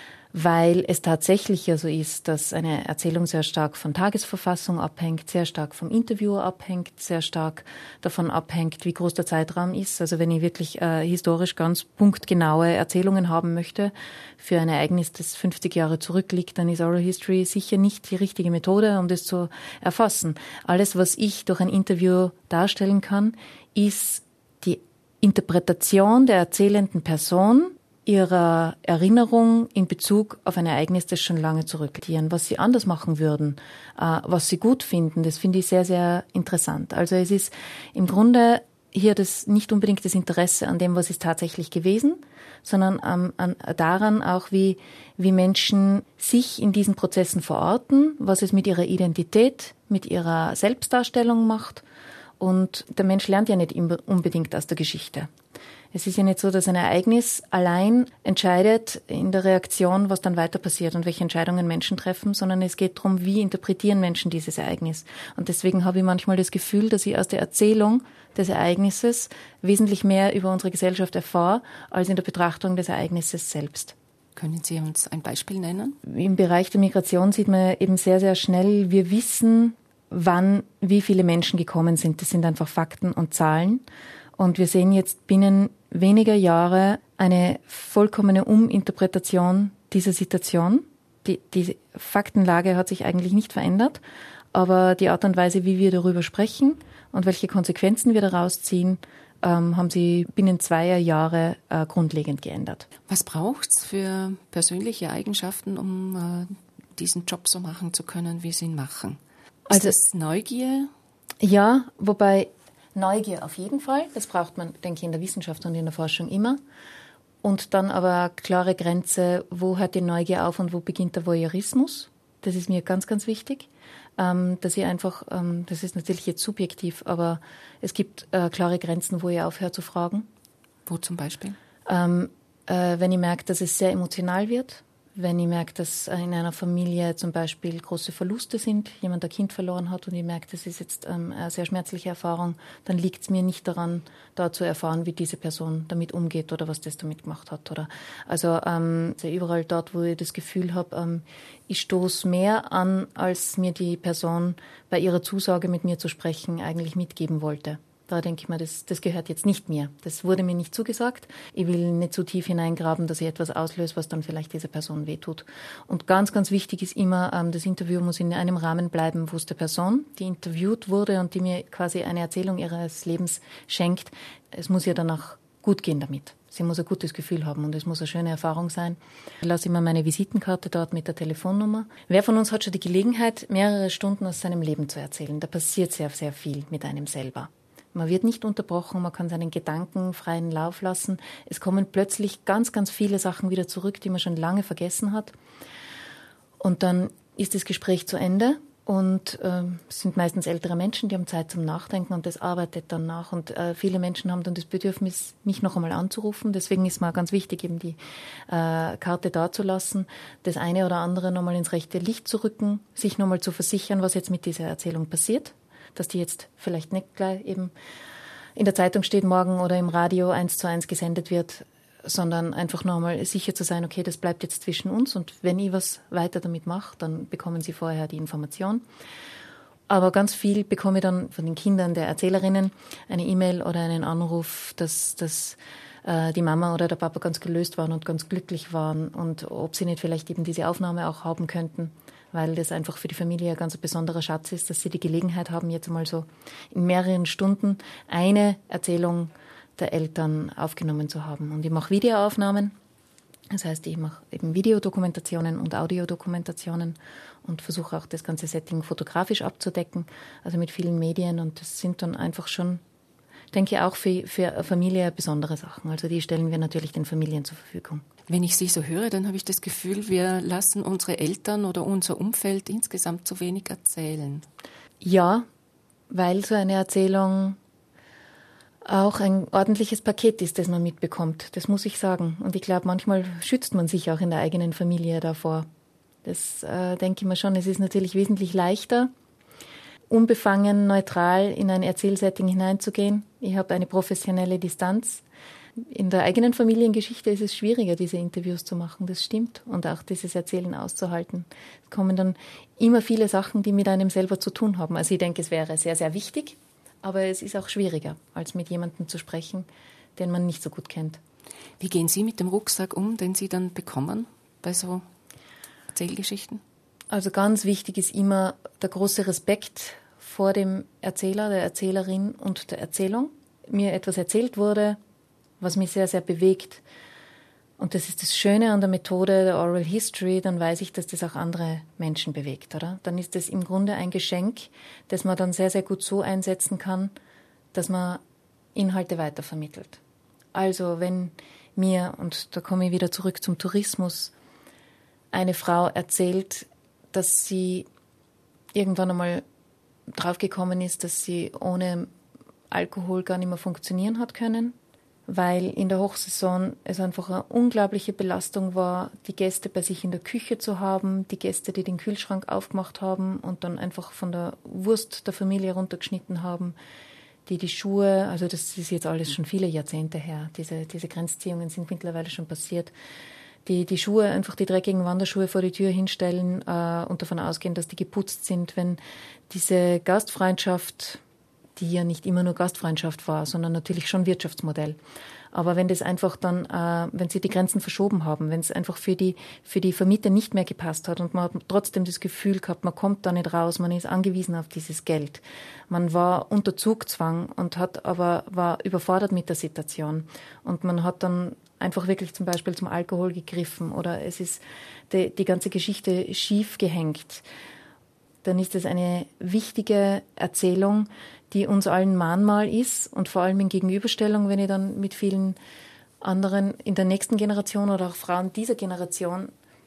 Speaker 4: weil es tatsächlich ja so ist, dass eine Erzählung sehr stark von Tagesverfassung abhängt, sehr stark vom Interviewer abhängt, sehr stark davon abhängt, wie groß der Zeitraum ist. Also wenn ich wirklich äh, historisch ganz punktgenaue Erzählungen haben möchte für ein Ereignis, das fünfzig Jahre zurückliegt, dann ist Oral History sicher nicht die richtige Methode, um das zu erfassen. Alles, was ich durch ein Interview darstellen kann, ist die Interpretation der erzählenden Person, ihrer Erinnerung in Bezug auf ein Ereignis, das schon lange zurückliegt. Was sie anders machen würden, was sie gut finden, das finde ich sehr, sehr interessant. Also es ist im Grunde hier das nicht unbedingt das Interesse an dem, was ist tatsächlich gewesen, sondern an, an, daran auch, wie, wie Menschen sich in diesen Prozessen verorten, was es mit ihrer Identität, mit ihrer Selbstdarstellung macht. Und der Mensch lernt ja nicht unbedingt aus der Geschichte. Es ist ja nicht so, dass ein Ereignis allein entscheidet in der Reaktion, was dann weiter passiert und welche Entscheidungen Menschen treffen, sondern es geht darum, wie interpretieren Menschen dieses Ereignis. Und deswegen habe ich manchmal das Gefühl, dass ich aus der Erzählung des Ereignisses wesentlich mehr über unsere Gesellschaft erfahre, als in der Betrachtung des Ereignisses selbst.
Speaker 3: Können Sie uns ein Beispiel nennen?
Speaker 4: Im Bereich der Migration sieht man eben sehr, sehr schnell, wir wissen, wann wie viele Menschen gekommen sind. Das sind einfach Fakten und Zahlen. Und wir sehen jetzt binnen weniger Jahre eine vollkommene Uminterpretation dieser Situation. Die, die Faktenlage hat sich eigentlich nicht verändert, aber die Art und Weise, wie wir darüber sprechen und welche Konsequenzen wir daraus ziehen, ähm, haben sie binnen zweier Jahre äh, grundlegend geändert.
Speaker 3: Was braucht's für persönliche Eigenschaften, um äh, diesen Job so machen zu können, wie Sie ihn machen? Ist also, das Neugier?
Speaker 4: Ja, wobei Neugier auf jeden Fall, das braucht man, denke ich, in der Wissenschaft und in der Forschung immer. Und dann aber klare Grenze, wo hört die Neugier auf und wo beginnt der Voyeurismus? Das ist mir ganz, ganz wichtig, ähm, dass ich einfach, ähm, das ist natürlich jetzt subjektiv, aber es gibt äh, klare Grenzen, wo ich aufhöre zu fragen.
Speaker 3: Wo zum Beispiel?
Speaker 4: Ähm, äh, wenn ich merke, dass es sehr emotional wird, wenn ich merke, dass in einer Familie zum Beispiel große Verluste sind, jemand ein Kind verloren hat und ich merke, das ist jetzt ähm, eine sehr schmerzliche Erfahrung, dann liegt es mir nicht daran, da zu erfahren, wie diese Person damit umgeht oder was das damit gemacht hat. Oder also ähm, überall dort, wo ich das Gefühl habe, ähm, ich stoße mehr an, als mir die Person bei ihrer Zusage, mit mir zu sprechen, eigentlich mitgeben wollte. Da denke ich mir, das, das gehört jetzt nicht mir. Das wurde mir nicht zugesagt. Ich will nicht zu tief hineingraben, dass ich etwas auslöse, was dann vielleicht dieser Person wehtut. Und ganz, ganz wichtig ist immer, ähm, das Interview muss in einem Rahmen bleiben, wo es der Person, die interviewt wurde und die mir quasi eine Erzählung ihres Lebens schenkt, es muss ihr danach gut gehen damit. Sie muss ein gutes Gefühl haben und es muss eine schöne Erfahrung sein. Ich lasse immer meine Visitenkarte dort mit der Telefonnummer. Wer von uns hat schon die Gelegenheit, mehrere Stunden aus seinem Leben zu erzählen? Da passiert sehr, sehr viel mit einem selber. Man wird nicht unterbrochen, man kann seinen Gedanken freien Lauf lassen. Es kommen plötzlich ganz, ganz viele Sachen wieder zurück, die man schon lange vergessen hat. Und dann ist das Gespräch zu Ende und äh, es sind meistens ältere Menschen, die haben Zeit zum Nachdenken und das arbeitet dann nach. Und äh, viele Menschen haben dann das Bedürfnis, mich noch einmal anzurufen. Deswegen ist mir ganz wichtig, eben die äh, Karte dazulassen, das eine oder andere nochmal ins rechte Licht zu rücken, sich nochmal zu versichern, was jetzt mit dieser Erzählung passiert. Dass die jetzt vielleicht nicht gleich eben in der Zeitung steht morgen oder im Radio eins zu eins gesendet wird, sondern einfach nur einmal sicher zu sein, okay, das bleibt jetzt zwischen uns und wenn ich was weiter damit mache, dann bekommen Sie vorher die Information. Aber ganz viel bekomme ich dann von den Kindern der Erzählerinnen eine E-Mail oder einen Anruf, dass, dass äh, die Mama oder der Papa ganz gelöst waren und ganz glücklich waren und ob sie nicht vielleicht eben diese Aufnahme auch haben könnten, weil das einfach für die Familie ein ganz besonderer Schatz ist, dass sie die Gelegenheit haben, jetzt mal so in mehreren Stunden eine Erzählung der Eltern aufgenommen zu haben. Und ich mache Videoaufnahmen. Das heißt, ich mache eben Videodokumentationen und Audiodokumentationen und versuche auch das ganze Setting fotografisch abzudecken, also mit vielen Medien. Und das sind dann einfach schon, denke ich, auch für, für eine Familie besondere Sachen. Also die stellen wir natürlich den Familien zur Verfügung.
Speaker 3: Wenn ich Sie so höre, dann habe ich das Gefühl, wir lassen unsere Eltern oder unser Umfeld insgesamt zu wenig erzählen.
Speaker 4: Ja, weil so eine Erzählung auch ein ordentliches Paket ist, das man mitbekommt. Das muss ich sagen. Und ich glaube, manchmal schützt man sich auch in der eigenen Familie davor. Das äh, denke ich mir schon. Es ist natürlich wesentlich leichter, unbefangen, neutral in ein Erzählsetting hineinzugehen. Ich habe eine professionelle Distanz. In der eigenen Familiengeschichte ist es schwieriger, diese Interviews zu machen, das stimmt. Und auch dieses Erzählen auszuhalten. Es kommen dann immer viele Sachen, die mit einem selber zu tun haben. Also ich denke, es wäre sehr, sehr wichtig. Aber es ist auch schwieriger, als mit jemandem zu sprechen, den man nicht so gut kennt.
Speaker 3: Wie gehen Sie mit dem Rucksack um, den Sie dann bekommen bei so Erzählgeschichten?
Speaker 4: Also ganz wichtig ist immer der große Respekt vor dem Erzähler, der Erzählerin und der Erzählung. Mir etwas erzählt wurde, was mich sehr, sehr bewegt. Und das ist das Schöne an der Methode der Oral History, dann weiß ich, dass das auch andere Menschen bewegt, oder? Dann ist das im Grunde ein Geschenk, das man dann sehr, sehr gut so einsetzen kann, dass man Inhalte weitervermittelt. Also wenn mir, und da komme ich wieder zurück zum Tourismus, eine Frau erzählt, dass sie irgendwann einmal draufgekommen ist, dass sie ohne Alkohol gar nicht mehr funktionieren hat können, weil in der Hochsaison es einfach eine unglaubliche Belastung war, die Gäste bei sich in der Küche zu haben, die Gäste, die den Kühlschrank aufgemacht haben und dann einfach von der Wurst der Familie runtergeschnitten haben, die die Schuhe, also das ist jetzt alles schon viele Jahrzehnte her, diese, diese Grenzziehungen sind mittlerweile schon passiert, die, die Schuhe, einfach die dreckigen Wanderschuhe vor die Tür hinstellen äh, und davon ausgehen, dass die geputzt sind, wenn diese Gastfreundschaft, die ja nicht immer nur Gastfreundschaft war, sondern natürlich schon Wirtschaftsmodell. Aber wenn das einfach dann, äh, wenn sie die Grenzen verschoben haben, wenn es einfach für die, für die Vermieter nicht mehr gepasst hat und man hat trotzdem das Gefühl gehabt, man kommt da nicht raus, man ist angewiesen auf dieses Geld. Man war unter Zugzwang und hat aber, war überfordert mit der Situation. Und man hat dann einfach wirklich zum Beispiel zum Alkohol gegriffen oder es ist die, die ganze Geschichte schief gehängt. Dann ist es eine wichtige Erzählung, die uns allen Mahnmal ist und vor allem in Gegenüberstellung, wenn ich dann mit vielen anderen in der nächsten Generation oder auch Frauen dieser Generation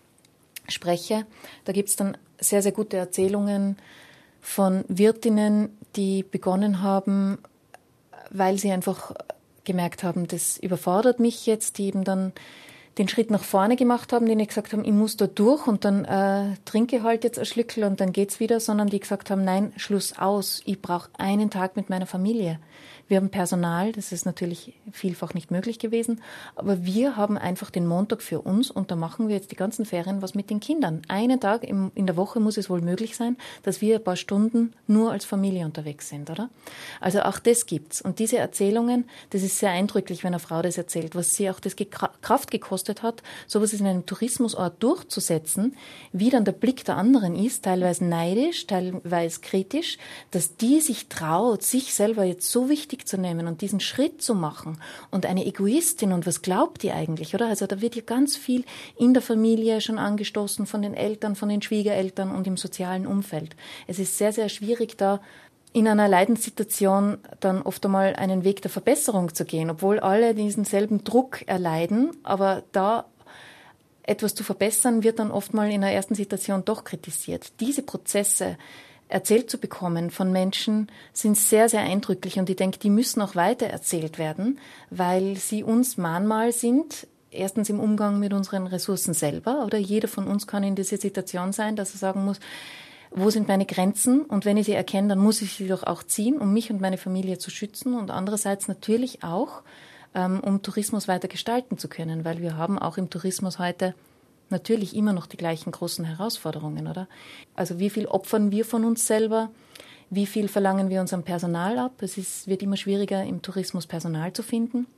Speaker 4: spreche. Da gibt es dann sehr, sehr gute Erzählungen von Wirtinnen, die begonnen haben, weil sie einfach gemerkt haben, das überfordert mich jetzt, die eben dann den Schritt nach vorne gemacht haben, die nicht gesagt haben, ich muss da durch und dann äh, trinke halt jetzt ein Schlückel und dann geht's wieder, sondern die gesagt haben, nein, Schluss aus, ich brauche einen Tag mit meiner Familie. Wir haben Personal, das ist natürlich vielfach nicht möglich gewesen, aber wir haben einfach den Montag für uns und da machen wir jetzt die ganzen Ferien was mit den Kindern. Einen Tag im, in der Woche muss es wohl möglich sein, dass wir ein paar Stunden nur als Familie unterwegs sind, oder? Also auch das gibt's. Und diese Erzählungen, das ist sehr eindrücklich, wenn eine Frau das erzählt, was sie auch das Kraft gekostet hat, sowas in einem Tourismusort durchzusetzen, wie dann der Blick der anderen ist, teilweise neidisch, teilweise kritisch, dass die sich traut, sich selber jetzt so wichtig zu nehmen und diesen Schritt zu machen und eine Egoistin und was glaubt die eigentlich, oder? Also da wird ja ganz viel in der Familie schon angestoßen von den Eltern, von den Schwiegereltern und im sozialen Umfeld. Es ist sehr, sehr schwierig, da in einer Leidenssituation dann oft einmal einen Weg der Verbesserung zu gehen, obwohl alle diesen selben Druck erleiden, aber da etwas zu verbessern, wird dann oft mal in der ersten Situation doch kritisiert. Diese Prozesse erzählt zu bekommen von Menschen, sind sehr, sehr eindrücklich und ich denke, die müssen auch weiter erzählt werden, weil sie uns Mahnmal sind, erstens im Umgang mit unseren Ressourcen selber, oder jeder von uns kann in dieser Situation sein, dass er sagen muss, wo sind meine Grenzen und wenn ich sie erkenne, dann muss ich sie doch auch ziehen, um mich und meine Familie zu schützen und andererseits natürlich auch, ähm, um Tourismus weiter gestalten zu können, weil wir haben auch im Tourismus heute natürlich immer noch die gleichen großen Herausforderungen, oder? Also wie viel opfern wir von uns selber? Wie viel verlangen wir unserem Personal ab? Es ist, wird immer schwieriger, im Tourismus Personal zu finden.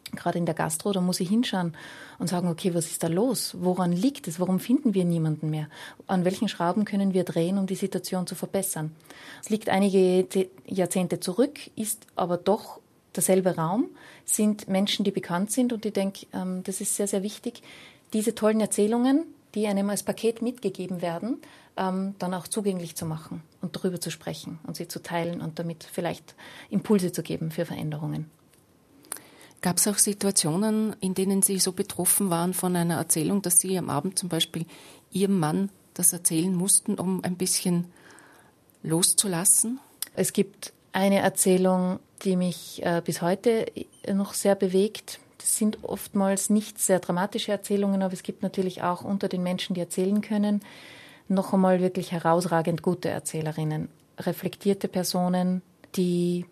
Speaker 4: gerade in der Gastro, da muss ich hinschauen und sagen, okay, was ist da los? Woran liegt es? Warum finden wir niemanden mehr? An welchen Schrauben können wir drehen, um die Situation zu verbessern? Es liegt einige Jahrzehnte zurück, ist aber doch derselbe Raum, sind Menschen, die bekannt sind und ich denke, ähm, das ist sehr, sehr wichtig, diese tollen Erzählungen, die einem als Paket mitgegeben werden, ähm, dann auch zugänglich zu machen und darüber zu sprechen und sie zu teilen und damit vielleicht Impulse zu geben für Veränderungen.
Speaker 3: Gab es auch Situationen, in denen Sie so betroffen waren von einer Erzählung, dass Sie am Abend zum Beispiel Ihrem Mann das erzählen mussten, um ein bisschen loszulassen?
Speaker 4: Es gibt eine Erzählung, die mich äh, bis heute noch sehr bewegt. Das sind oftmals nicht sehr dramatische Erzählungen, aber es gibt natürlich auch unter den Menschen, die erzählen können, noch einmal wirklich herausragend gute Erzählerinnen, reflektierte Personen, die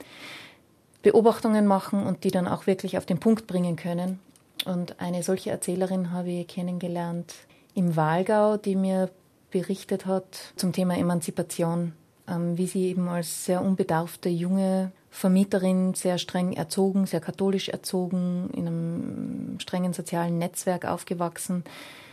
Speaker 4: Beobachtungen machen und die dann auch wirklich auf den Punkt bringen können. Und eine solche Erzählerin habe ich kennengelernt im Wahlgau, die mir berichtet hat zum Thema Emanzipation, ähm, wie sie eben als sehr unbedarfte junge Vermieterin, sehr streng erzogen, sehr katholisch erzogen, in einem strengen sozialen Netzwerk aufgewachsen,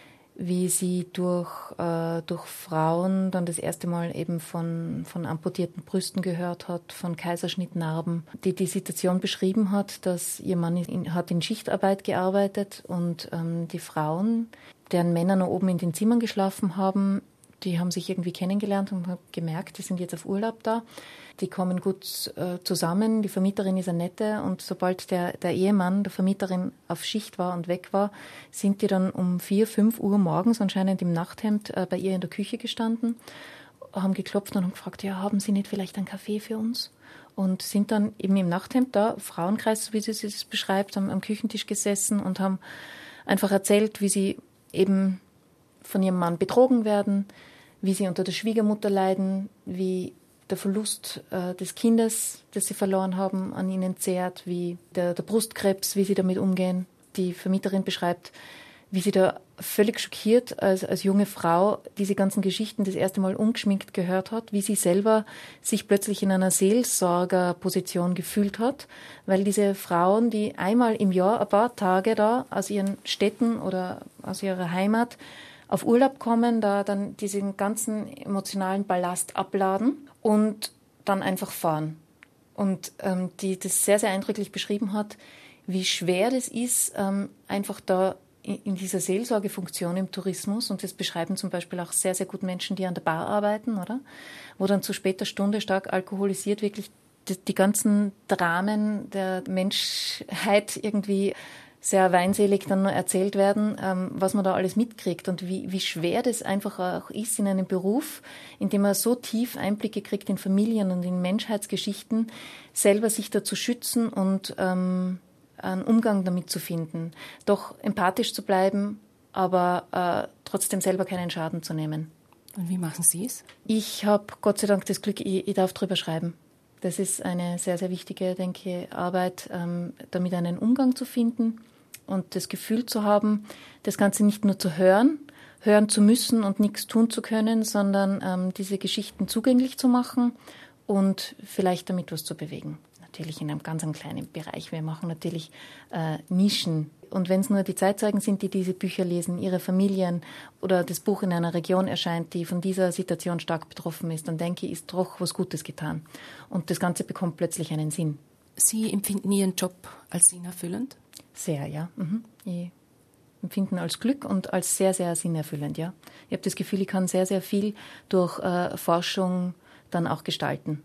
Speaker 4: wie sie durch, äh, durch Frauen dann das erste Mal eben von, von amputierten Brüsten gehört hat, von Kaiserschnittnarben, die die Situation beschrieben hat, dass ihr Mann in, hat in Schichtarbeit gearbeitet und ähm, die Frauen, deren Männer noch oben in den Zimmern geschlafen haben, die haben sich irgendwie kennengelernt und haben gemerkt, die sind jetzt auf Urlaub da. Die kommen gut äh, zusammen. Die Vermieterin ist eine nette und sobald der, der Ehemann der Vermieterin auf Schicht war und weg war, sind die dann um vier, fünf Uhr morgens anscheinend im Nachthemd äh, bei ihr in der Küche gestanden, haben geklopft und haben gefragt, ja, haben Sie nicht vielleicht einen Kaffee für uns? Und sind dann eben im Nachthemd da, Frauenkreis, wie sie es beschreibt, haben am Küchentisch gesessen und haben einfach erzählt, wie sie eben von ihrem Mann betrogen werden, wie sie unter der Schwiegermutter leiden, wie der Verlust äh, des Kindes, das sie verloren haben, an ihnen zehrt, wie der, der Brustkrebs, wie sie damit umgehen. Die Vermieterin beschreibt, wie sie da völlig schockiert als, als junge Frau diese ganzen Geschichten das erste Mal ungeschminkt gehört hat, wie sie selber sich plötzlich in einer Seelsorgerposition gefühlt hat, weil diese Frauen, die einmal im Jahr ein paar Tage da aus ihren Städten oder aus ihrer Heimat auf Urlaub kommen, da dann diesen ganzen emotionalen Ballast abladen und dann einfach fahren. Und ähm, die das sehr, sehr eindrücklich beschrieben hat, wie schwer das ist, ähm, einfach da in, in dieser Seelsorgefunktion im Tourismus, und das beschreiben zum Beispiel auch sehr, sehr gut Menschen, die an der Bar arbeiten, oder? Wo dann zu später Stunde stark alkoholisiert wirklich die, die ganzen Dramen der Menschheit irgendwie sehr weinselig dann nur erzählt werden, ähm, was man da alles mitkriegt und wie, wie schwer das einfach auch ist in einem Beruf, in dem man so tief Einblicke kriegt in Familien und in Menschheitsgeschichten, selber sich da zu schützen und ähm, einen Umgang damit zu finden, doch empathisch zu bleiben, aber äh, trotzdem selber keinen Schaden zu nehmen.
Speaker 3: Und wie machen Sie es?
Speaker 4: Ich habe Gott sei Dank das Glück, ich, ich darf drüber schreiben. Das ist eine sehr, sehr wichtige, denke ich, Arbeit, ähm, damit einen Umgang zu finden und das Gefühl zu haben, das Ganze nicht nur zu hören, hören zu müssen und nichts tun zu können, sondern ähm, diese Geschichten zugänglich zu machen und vielleicht damit was zu bewegen. Natürlich in einem ganz einem kleinen Bereich. Wir machen natürlich äh, Nischen. Und wenn es nur die Zeitzeugen sind, die diese Bücher lesen, ihre Familien oder das Buch in einer Region erscheint, die von dieser Situation stark betroffen ist, dann denke ich, ist doch was Gutes getan. Und das Ganze bekommt plötzlich einen Sinn.
Speaker 3: Sie empfinden Ihren Job als sinnerfüllend?
Speaker 4: Sehr, ja. Mhm. Ich empfinde ihn als Glück und als sehr, sehr sinnerfüllend, ja. Ich habe das Gefühl, ich kann sehr, sehr viel durch äh, Forschung dann auch gestalten.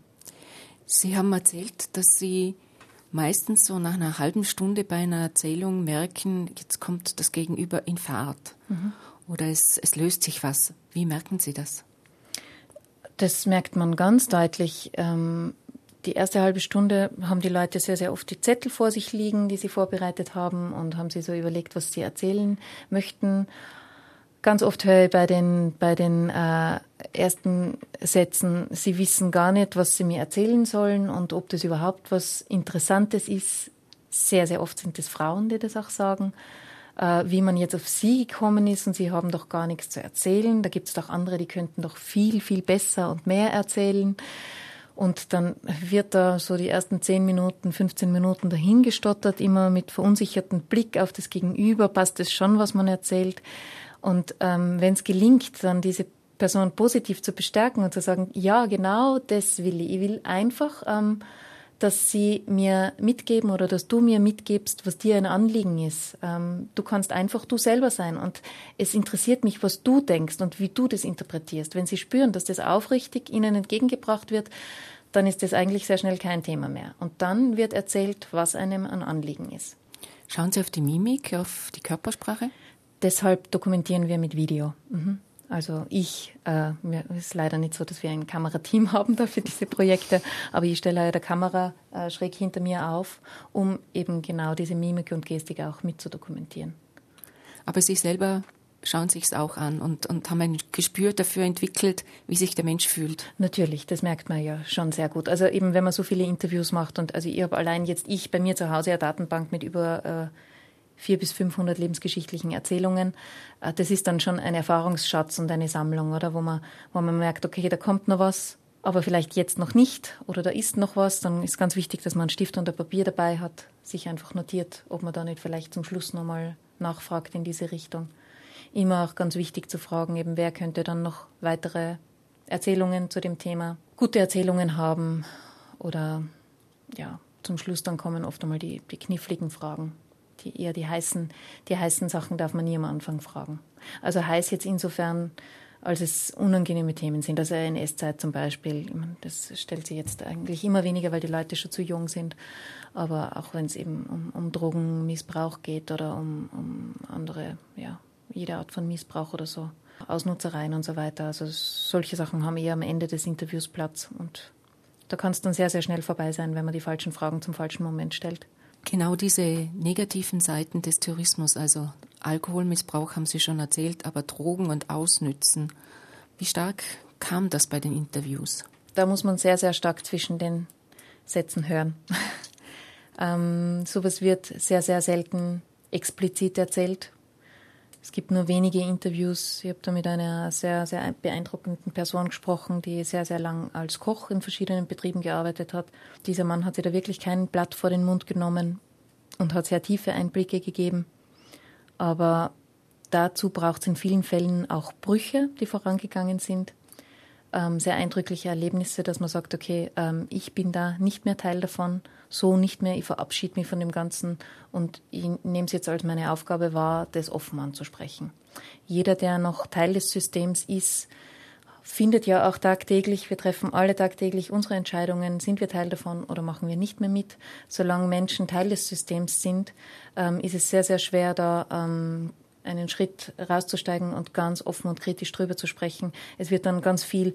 Speaker 3: Sie haben erzählt, dass Sie meistens so nach einer halben Stunde bei einer Erzählung merken, jetzt kommt das Gegenüber in Fahrt mhm. oder es, es löst sich was. Wie merken Sie das?
Speaker 4: Das merkt man ganz deutlich. Ähm, die erste halbe Stunde haben die Leute sehr, sehr oft die Zettel vor sich liegen, die sie vorbereitet haben und haben sich so überlegt, was sie erzählen möchten. Ganz oft höre ich bei den, bei den äh, ersten Sätzen, sie wissen gar nicht, was sie mir erzählen sollen und ob das überhaupt was Interessantes ist. Sehr, sehr oft sind es Frauen, die das auch sagen, äh, wie man jetzt auf sie gekommen ist und sie haben doch gar nichts zu erzählen. Da gibt es doch andere, die könnten doch viel, viel besser und mehr erzählen. Und dann wird da so die ersten zehn Minuten, fünfzehn Minuten dahingestottert, immer mit verunsichertem Blick auf das Gegenüber, passt es schon, was man erzählt. Und ähm, wenn es gelingt, dann diese Person positiv zu bestärken und zu sagen, ja, genau das will ich. Ich will einfach, ähm, dass sie mir mitgeben oder dass du mir mitgibst, was dir ein Anliegen ist. Ähm, du kannst einfach du selber sein und es interessiert mich, was du denkst und wie du das interpretierst. Wenn sie spüren, dass das aufrichtig ihnen entgegengebracht wird, dann ist das eigentlich sehr schnell kein Thema mehr. Und dann wird erzählt, was einem ein Anliegen ist.
Speaker 3: Schauen Sie auf die Mimik, auf die Körpersprache? Deshalb
Speaker 4: dokumentieren wir mit Video. Mhm. Also ich, äh, es ist leider nicht so, dass wir ein Kamerateam haben da für diese Projekte, aber ich stelle eine Kamera äh, schräg hinter mir auf, um eben genau diese Mimik und Gestik auch mit zu dokumentieren.
Speaker 3: Aber Sie selber schauen sich es auch an und, und haben ein Gespür dafür entwickelt, wie sich der Mensch fühlt.
Speaker 4: Natürlich, das merkt man ja schon sehr gut. Also eben, wenn man so viele Interviews macht und also ich habe allein jetzt ich bei mir zu Hause eine Datenbank mit über äh, vierhundert bis fünfhundert lebensgeschichtlichen Erzählungen. Das ist dann schon ein Erfahrungsschatz und eine Sammlung, oder, wo man, wo man merkt, okay, da kommt noch was, aber vielleicht jetzt noch nicht oder da ist noch was. Dann ist ganz wichtig, dass man einen Stift und ein Papier dabei hat, sich einfach notiert, ob man da nicht vielleicht zum Schluss nochmal nachfragt in diese Richtung. Immer auch ganz wichtig zu fragen, eben wer könnte dann noch weitere Erzählungen zu dem Thema, gute Erzählungen haben oder ja, zum Schluss dann kommen oft einmal die, die kniffligen Fragen. Die, eher die heißen, die heißen Sachen darf man nie am Anfang fragen. Also heiß jetzt insofern, als es unangenehme Themen sind. Also N S-Zeit zum Beispiel, ich meine, das stellt sich jetzt eigentlich immer weniger, weil die Leute schon zu jung sind. Aber auch wenn es eben um, um Drogenmissbrauch geht oder um, um andere, ja, jede Art von Missbrauch oder so, Ausnutzereien und so weiter. Also solche Sachen haben eher am Ende des Interviews Platz. Und da kann es dann sehr, sehr schnell vorbei sein, wenn man die falschen Fragen zum falschen Moment stellt.
Speaker 3: Genau diese negativen Seiten des Tourismus, also Alkoholmissbrauch haben Sie schon erzählt, aber Drogen und Ausnützen. Wie stark kam das bei den Interviews?
Speaker 4: Da muss man sehr, sehr stark zwischen den Sätzen hören. ähm, sowas wird sehr, sehr selten explizit erzählt. Es gibt nur wenige Interviews. Ich habe da mit einer sehr, sehr beeindruckenden Person gesprochen, die sehr, sehr lang als Koch in verschiedenen Betrieben gearbeitet hat. Dieser Mann hat sich da wirklich kein Blatt vor den Mund genommen und hat sehr tiefe Einblicke gegeben. Aber dazu braucht es in vielen Fällen auch Brüche, die vorangegangen sind. Ähm, sehr eindrückliche Erlebnisse, dass man sagt, okay, ähm, ich bin da nicht mehr Teil davon, so nicht mehr, ich verabschiede mich von dem Ganzen und ich nehme es jetzt als meine Aufgabe wahr, das offen anzusprechen. Jeder, der noch Teil des Systems ist, findet ja auch tagtäglich, wir treffen alle tagtäglich unsere Entscheidungen, sind wir Teil davon oder machen wir nicht mehr mit. Solange Menschen Teil des Systems sind, ähm, ist es sehr, sehr schwer, da ähm, einen Schritt rauszusteigen und ganz offen und kritisch drüber zu sprechen. Es wird dann ganz viel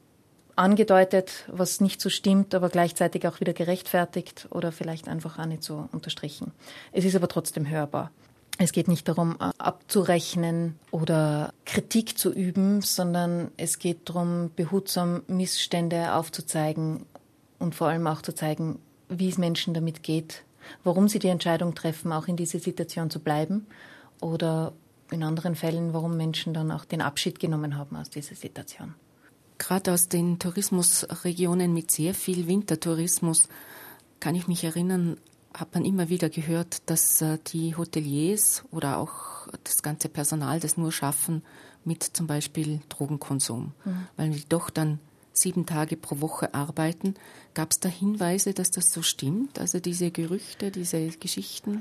Speaker 4: angedeutet, was nicht so stimmt, aber gleichzeitig auch wieder gerechtfertigt oder vielleicht einfach auch nicht so unterstrichen. Es ist aber trotzdem hörbar. Es geht nicht darum, abzurechnen oder Kritik zu üben, sondern es geht darum, behutsam Missstände aufzuzeigen und vor allem auch zu zeigen, wie es Menschen damit geht, warum sie die Entscheidung treffen, auch in dieser Situation zu bleiben oder in anderen Fällen, warum Menschen dann auch den Abschied genommen haben aus dieser Situation.
Speaker 3: Gerade aus den Tourismusregionen mit sehr viel Wintertourismus kann ich mich erinnern, hat man immer wieder gehört, dass die Hoteliers oder auch das ganze Personal das nur schaffen mit zum Beispiel Drogenkonsum, mhm. weil die doch dann sieben Tage pro Woche arbeiten. Gab es da Hinweise, dass das so stimmt? Also diese Gerüchte, diese Geschichten?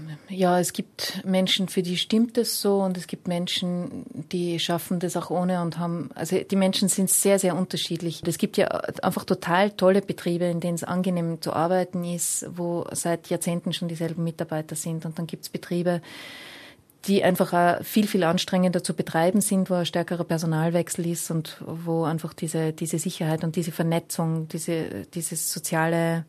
Speaker 4: Ja, es gibt Menschen, für die stimmt es so und es gibt Menschen, die schaffen das auch ohne und haben, also die Menschen sind sehr, sehr unterschiedlich. Es gibt ja einfach total tolle Betriebe, in denen es angenehm zu arbeiten ist, wo seit Jahrzehnten schon dieselben Mitarbeiter sind und dann gibt es Betriebe, die einfach auch viel, viel anstrengender zu betreiben sind, wo ein stärkerer Personalwechsel ist und wo einfach diese, diese Sicherheit und diese Vernetzung, diese, dieses soziale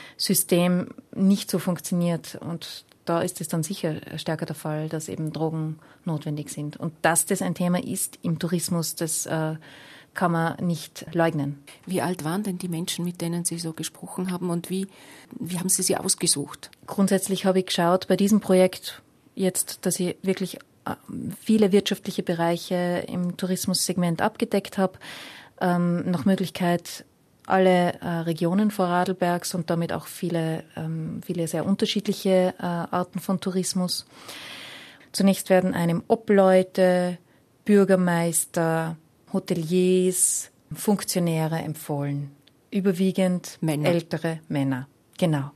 Speaker 4: System nicht so funktioniert. Und da ist es dann sicher stärker der Fall, dass eben Drogen notwendig sind. Und dass das ein Thema ist im Tourismus, das äh, kann man nicht leugnen.
Speaker 3: Wie alt waren denn die Menschen, mit denen Sie so gesprochen haben und wie, wie haben Sie sie ausgesucht?
Speaker 4: Grundsätzlich habe ich geschaut, bei diesem Projekt jetzt, dass ich wirklich viele wirtschaftliche Bereiche im Tourismussegment abgedeckt habe, ähm, nach Möglichkeit alle äh, Regionen Vorarlbergs und damit auch viele, ähm, viele sehr unterschiedliche äh, Arten von Tourismus. Zunächst werden einem Obleute, Bürgermeister, Hoteliers, Funktionäre empfohlen. Überwiegend
Speaker 3: Männer.
Speaker 4: ältere Männer. Genau.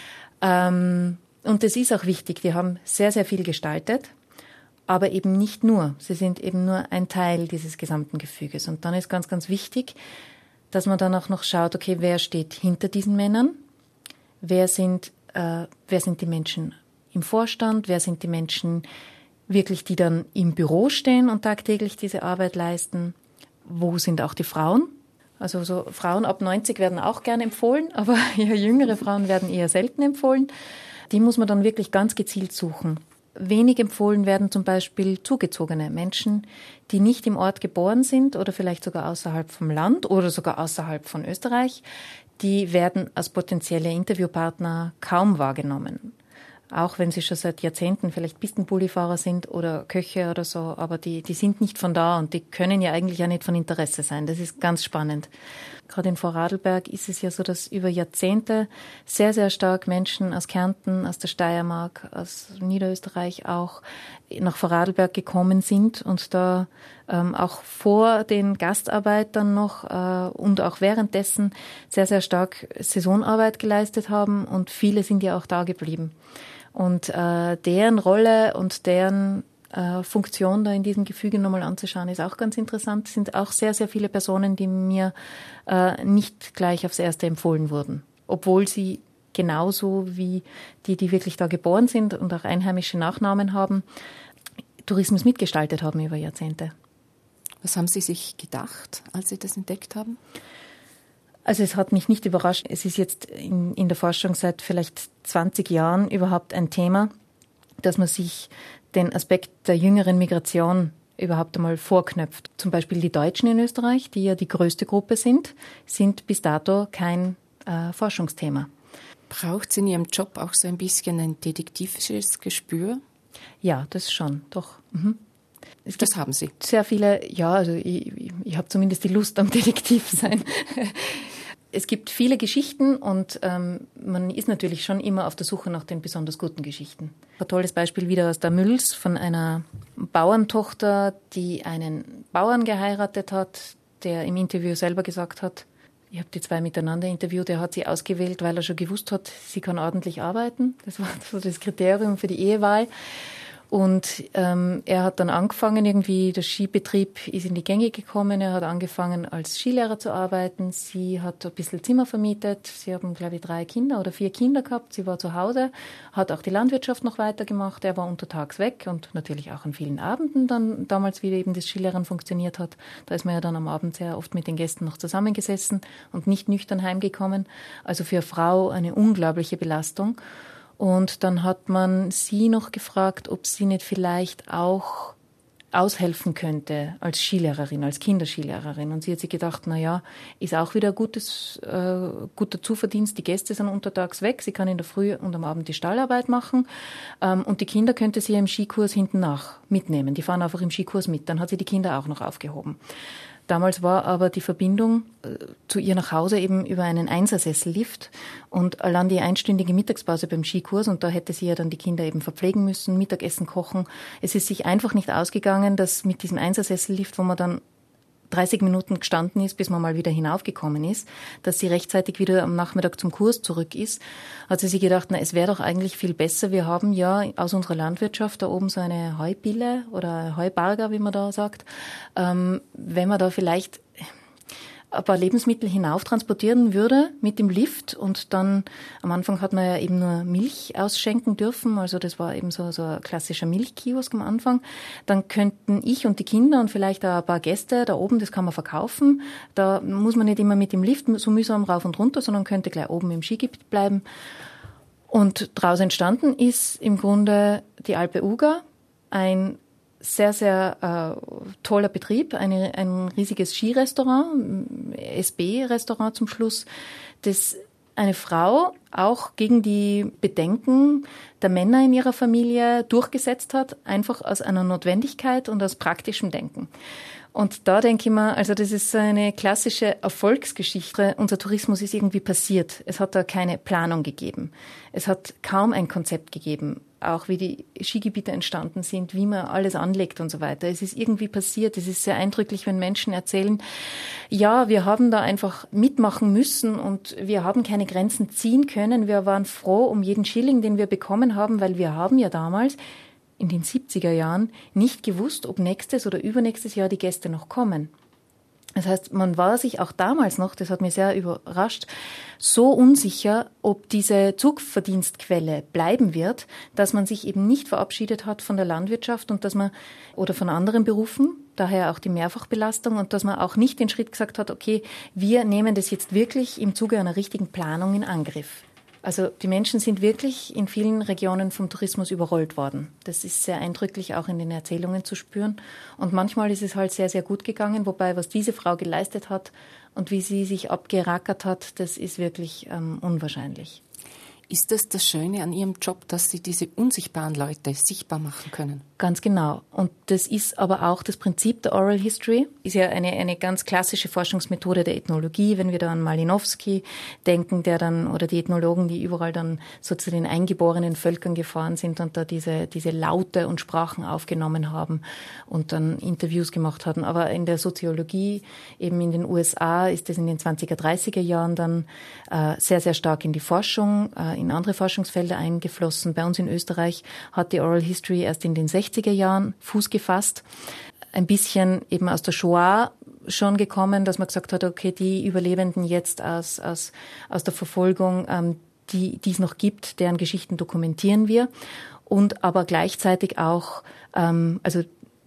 Speaker 4: Ähm, und das ist auch wichtig. Die haben sehr, sehr viel gestaltet, aber eben nicht nur. Sie sind eben nur ein Teil dieses gesamten Gefüges. Und dann ist ganz, ganz wichtig, dass man dann auch noch schaut, okay, wer steht hinter diesen Männern? Wer sind, äh, wer sind die Menschen im Vorstand? Wer sind die Menschen wirklich, die dann im Büro stehen und tagtäglich diese Arbeit leisten? Wo sind auch die Frauen? Also so Frauen ab neunzig werden auch gerne empfohlen, aber eher jüngere Frauen werden eher selten empfohlen. Die muss man dann wirklich ganz gezielt suchen. Wenig empfohlen werden zum Beispiel zugezogene Menschen, die nicht im Ort geboren sind oder vielleicht sogar außerhalb vom Land oder sogar außerhalb von Österreich. Die werden als potenzielle Interviewpartner kaum wahrgenommen. Auch wenn sie schon seit Jahrzehnten vielleicht Pistenbullifahrer sind oder Köche oder so, aber die, die sind nicht von da und die können ja eigentlich ja nicht von Interesse sein. Das ist ganz spannend. Gerade in Vorarlberg ist es ja so, dass über Jahrzehnte sehr, sehr stark Menschen aus Kärnten, aus der Steiermark, aus Niederösterreich auch nach Vorarlberg gekommen sind und da ähm, auch vor den Gastarbeitern noch äh, und auch währenddessen sehr, sehr stark Saisonarbeit geleistet haben und viele sind ja auch da geblieben. Und äh, deren Rolle und deren äh, Funktion da in diesem Gefüge nochmal anzuschauen, ist auch ganz interessant. Es sind auch sehr, sehr viele Personen, die mir äh, nicht gleich aufs Erste empfohlen wurden, obwohl sie genauso wie die, die wirklich da geboren sind und auch einheimische Nachnamen haben, Tourismus mitgestaltet haben über Jahrzehnte.
Speaker 3: Was haben Sie sich gedacht, als Sie das entdeckt haben?
Speaker 4: Also es hat mich nicht überrascht. Es ist jetzt in, in der Forschung seit vielleicht zwanzig Jahren überhaupt ein Thema, dass man sich den Aspekt der jüngeren Migration überhaupt einmal vorknöpft. Zum Beispiel die Deutschen in Österreich, die ja die größte Gruppe sind, sind bis dato kein äh, Forschungsthema.
Speaker 3: Braucht es in Ihrem Job auch so ein bisschen ein detektivisches Gespür?
Speaker 4: Ja, das schon, doch. Mhm. Es
Speaker 3: Das haben Sie.
Speaker 4: Sehr viele, ja, also ich, ich, ich habe zumindest die Lust am Detektiv sein. Es gibt viele Geschichten und ähm, man ist natürlich schon immer auf der Suche nach den besonders guten Geschichten. Ein tolles Beispiel wieder aus der Mülls von einer Bauerntochter, die einen Bauern geheiratet hat, der im Interview selber gesagt hat, ich habe die zwei miteinander interviewt, er hat sie ausgewählt, weil er schon gewusst hat, sie kann ordentlich arbeiten. Das war so das Kriterium für die Ehewahl. Und ähm, er hat dann angefangen, irgendwie, der Skibetrieb ist in die Gänge gekommen, er hat angefangen als Skilehrer zu arbeiten, sie hat ein bisschen Zimmer vermietet, sie haben, glaube ich, drei Kinder oder vier Kinder gehabt, sie war zu Hause, hat auch die Landwirtschaft noch weitergemacht, er war untertags weg und natürlich auch an vielen Abenden dann, damals wie eben das Skilehrern funktioniert hat, da ist man ja dann am Abend sehr oft mit den Gästen noch zusammengesessen und nicht nüchtern heimgekommen, also für eine Frau eine unglaubliche Belastung. Und dann hat man sie noch gefragt, ob sie nicht vielleicht auch aushelfen könnte als Skilehrerin, als Kinderskilehrerin. Und sie hat sich gedacht, na ja, ist auch wieder ein gutes, äh, guter Zuverdienst. Die Gäste sind untertags weg, sie kann in der Früh und am Abend die Stallarbeit machen. Ähm, und die Kinder könnte sie im Skikurs hinten nach mitnehmen. Die fahren einfach im Skikurs mit. Dann hat sie die Kinder auch noch aufgehoben. Damals war aber die Verbindung äh, zu ihr nach Hause eben über einen Einsersessellift und allein die einstündige Mittagspause beim Skikurs und da hätte sie ja dann die Kinder eben verpflegen müssen, Mittagessen kochen. Es ist sich einfach nicht ausgegangen, dass mit diesem Einsersessellift, wo man dann dreißig Minuten gestanden ist, bis man mal wieder hinaufgekommen ist, dass sie rechtzeitig wieder am Nachmittag zum Kurs zurück ist, hat sie sich gedacht, na, es wäre doch eigentlich viel besser. Wir haben ja aus unserer Landwirtschaft da oben so eine Heubille oder Heubarger, wie man da sagt. Ähm, wenn man da vielleicht ein paar Lebensmittel hinauf transportieren würde mit dem Lift und dann am Anfang hat man ja eben nur Milch ausschenken dürfen, also das war eben so, so ein klassischer Milchkiosk am Anfang, dann könnten ich und die Kinder und vielleicht auch ein paar Gäste da oben, das kann man verkaufen, da muss man nicht immer mit dem Lift so mühsam rauf und runter, sondern könnte gleich oben im Skigebiet bleiben. Und daraus entstanden ist im Grunde die Alpe Uga, ein sehr, sehr äh, toller Betrieb, eine, ein riesiges Skirestaurant, S B-Restaurant zum Schluss, das eine Frau auch gegen die Bedenken der Männer in ihrer Familie durchgesetzt hat, einfach aus einer Notwendigkeit und aus praktischem Denken. Und da denke ich mir, also das ist so eine klassische Erfolgsgeschichte. Unser Tourismus ist irgendwie passiert. Es hat da keine Planung gegeben. Es hat kaum ein Konzept gegeben, auch wie die Skigebiete entstanden sind, wie man alles anlegt und so weiter. Es ist irgendwie passiert. Es ist sehr eindrücklich, wenn Menschen erzählen, ja, wir haben da einfach mitmachen müssen und wir haben keine Grenzen ziehen können. Wir waren froh um jeden Schilling, den wir bekommen haben, weil wir haben ja damals in den siebziger Jahren nicht gewusst, ob nächstes oder übernächstes Jahr die Gäste noch kommen. Das heißt, man war sich auch damals noch, das hat mich sehr überrascht, so unsicher, ob diese Zugverdienstquelle bleiben wird, dass man sich eben nicht verabschiedet hat von der Landwirtschaft und dass man, oder von anderen Berufen, daher auch die Mehrfachbelastung, und dass man auch nicht den Schritt gesagt hat, okay, wir nehmen das jetzt wirklich im Zuge einer richtigen Planung in Angriff. Also die Menschen sind wirklich in vielen Regionen vom Tourismus überrollt worden. Das ist sehr eindrücklich auch in den Erzählungen zu spüren. Und manchmal ist es halt sehr, sehr gut gegangen. Wobei, was diese Frau geleistet hat und wie sie sich abgerackert hat, das ist wirklich ähm, unwahrscheinlich.
Speaker 3: Ist das das Schöne an Ihrem Job, dass Sie diese unsichtbaren Leute sichtbar machen können?
Speaker 4: Ganz genau. Und das ist aber auch das Prinzip der Oral History. Ist ja eine, eine ganz klassische Forschungsmethode der Ethnologie, wenn wir da an Malinowski denken, der dann, oder die Ethnologen, die überall dann so zu den eingeborenen Völkern gefahren sind und da diese, diese Laute und Sprachen aufgenommen haben und dann Interviews gemacht hatten. Aber in der Soziologie, eben in den U S A, ist das in den zwanziger, dreißiger Jahren dann äh, sehr, sehr stark in die Forschung, äh, in andere Forschungsfelder eingeflossen. Bei uns in Österreich hat die Oral History erst in den sechziger Jahren Fuß gefasst. Ein bisschen eben aus der Shoah schon gekommen, dass man gesagt hat, okay, die Überlebenden jetzt aus, aus, aus der Verfolgung, ähm, die, die es noch gibt, deren Geschichten dokumentieren wir. Und aber gleichzeitig auch, ähm, also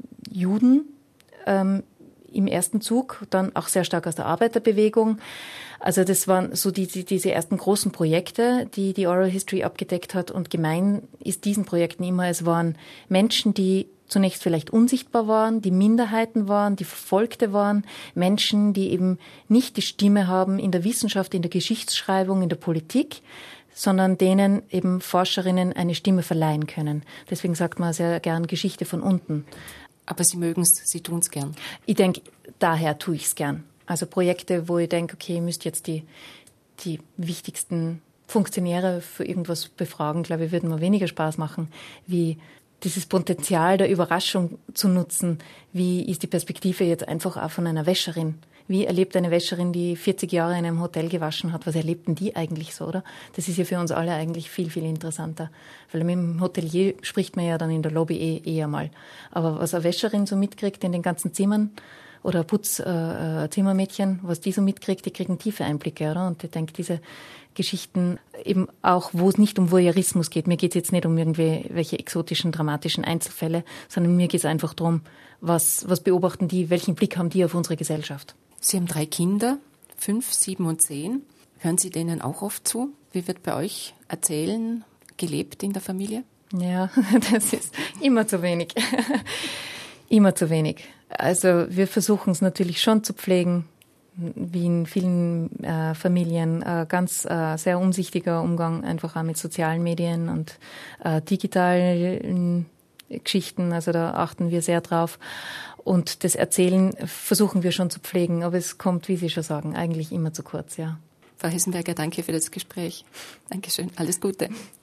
Speaker 4: Juden, ähm, im ersten Zug, dann auch sehr stark aus der Arbeiterbewegung. Also das waren so die, die, diese ersten großen Projekte, die die Oral History abgedeckt hat. Und gemein ist diesen Projekten immer, es waren Menschen, die zunächst vielleicht unsichtbar waren, die Minderheiten waren, die Verfolgte waren, Menschen, die eben nicht die Stimme haben in der Wissenschaft, in der Geschichtsschreibung, in der Politik, sondern denen eben Forscherinnen eine Stimme verleihen können. Deswegen sagt man sehr gern Geschichte von unten.
Speaker 3: Aber Sie mögen es, Sie tun es gern.
Speaker 4: Ich denke, daher tue ich es gern. Also Projekte, wo ich denke, okay, ihr müsst jetzt die, die wichtigsten Funktionäre für irgendwas befragen, glaube ich, würden mir weniger Spaß machen, wie dieses Potenzial der Überraschung zu nutzen. Wie ist die Perspektive jetzt einfach auch von einer Wäscherin? Wie erlebt eine Wäscherin, die vierzig Jahre in einem Hotel gewaschen hat? Was erlebt denn die eigentlich so, oder? Das ist ja für uns alle eigentlich viel, viel interessanter. Weil mit dem Hotelier spricht man ja dann in der Lobby eh, eher mal. Aber was eine Wäscherin so mitkriegt in den ganzen Zimmern oder Putzzimmermädchen, äh, was die so mitkriegt, die kriegen tiefe Einblicke, oder? Und ich denke, diese Geschichten eben auch, wo es nicht um Voyeurismus geht. Mir geht es jetzt nicht um irgendwelche exotischen, dramatischen Einzelfälle, sondern mir geht es einfach darum, was, was beobachten die, welchen Blick haben die auf unsere Gesellschaft.
Speaker 3: Sie haben drei Kinder, fünf, sieben und zehn. Hören Sie denen auch oft zu? Wie wird bei euch Erzählen gelebt in der Familie?
Speaker 4: Ja, das ist immer zu wenig. Immer zu wenig. Also wir versuchen es natürlich schon zu pflegen, wie in vielen äh, Familien, äh, ganz äh, sehr umsichtiger Umgang einfach auch mit sozialen Medien und äh, digitalen Geschichten, also da achten wir sehr drauf. Und das Erzählen versuchen wir schon zu pflegen, aber es kommt, wie Sie schon sagen, eigentlich immer zu kurz, ja.
Speaker 3: Frau Hessenberger, danke für das Gespräch. Dankeschön, alles Gute.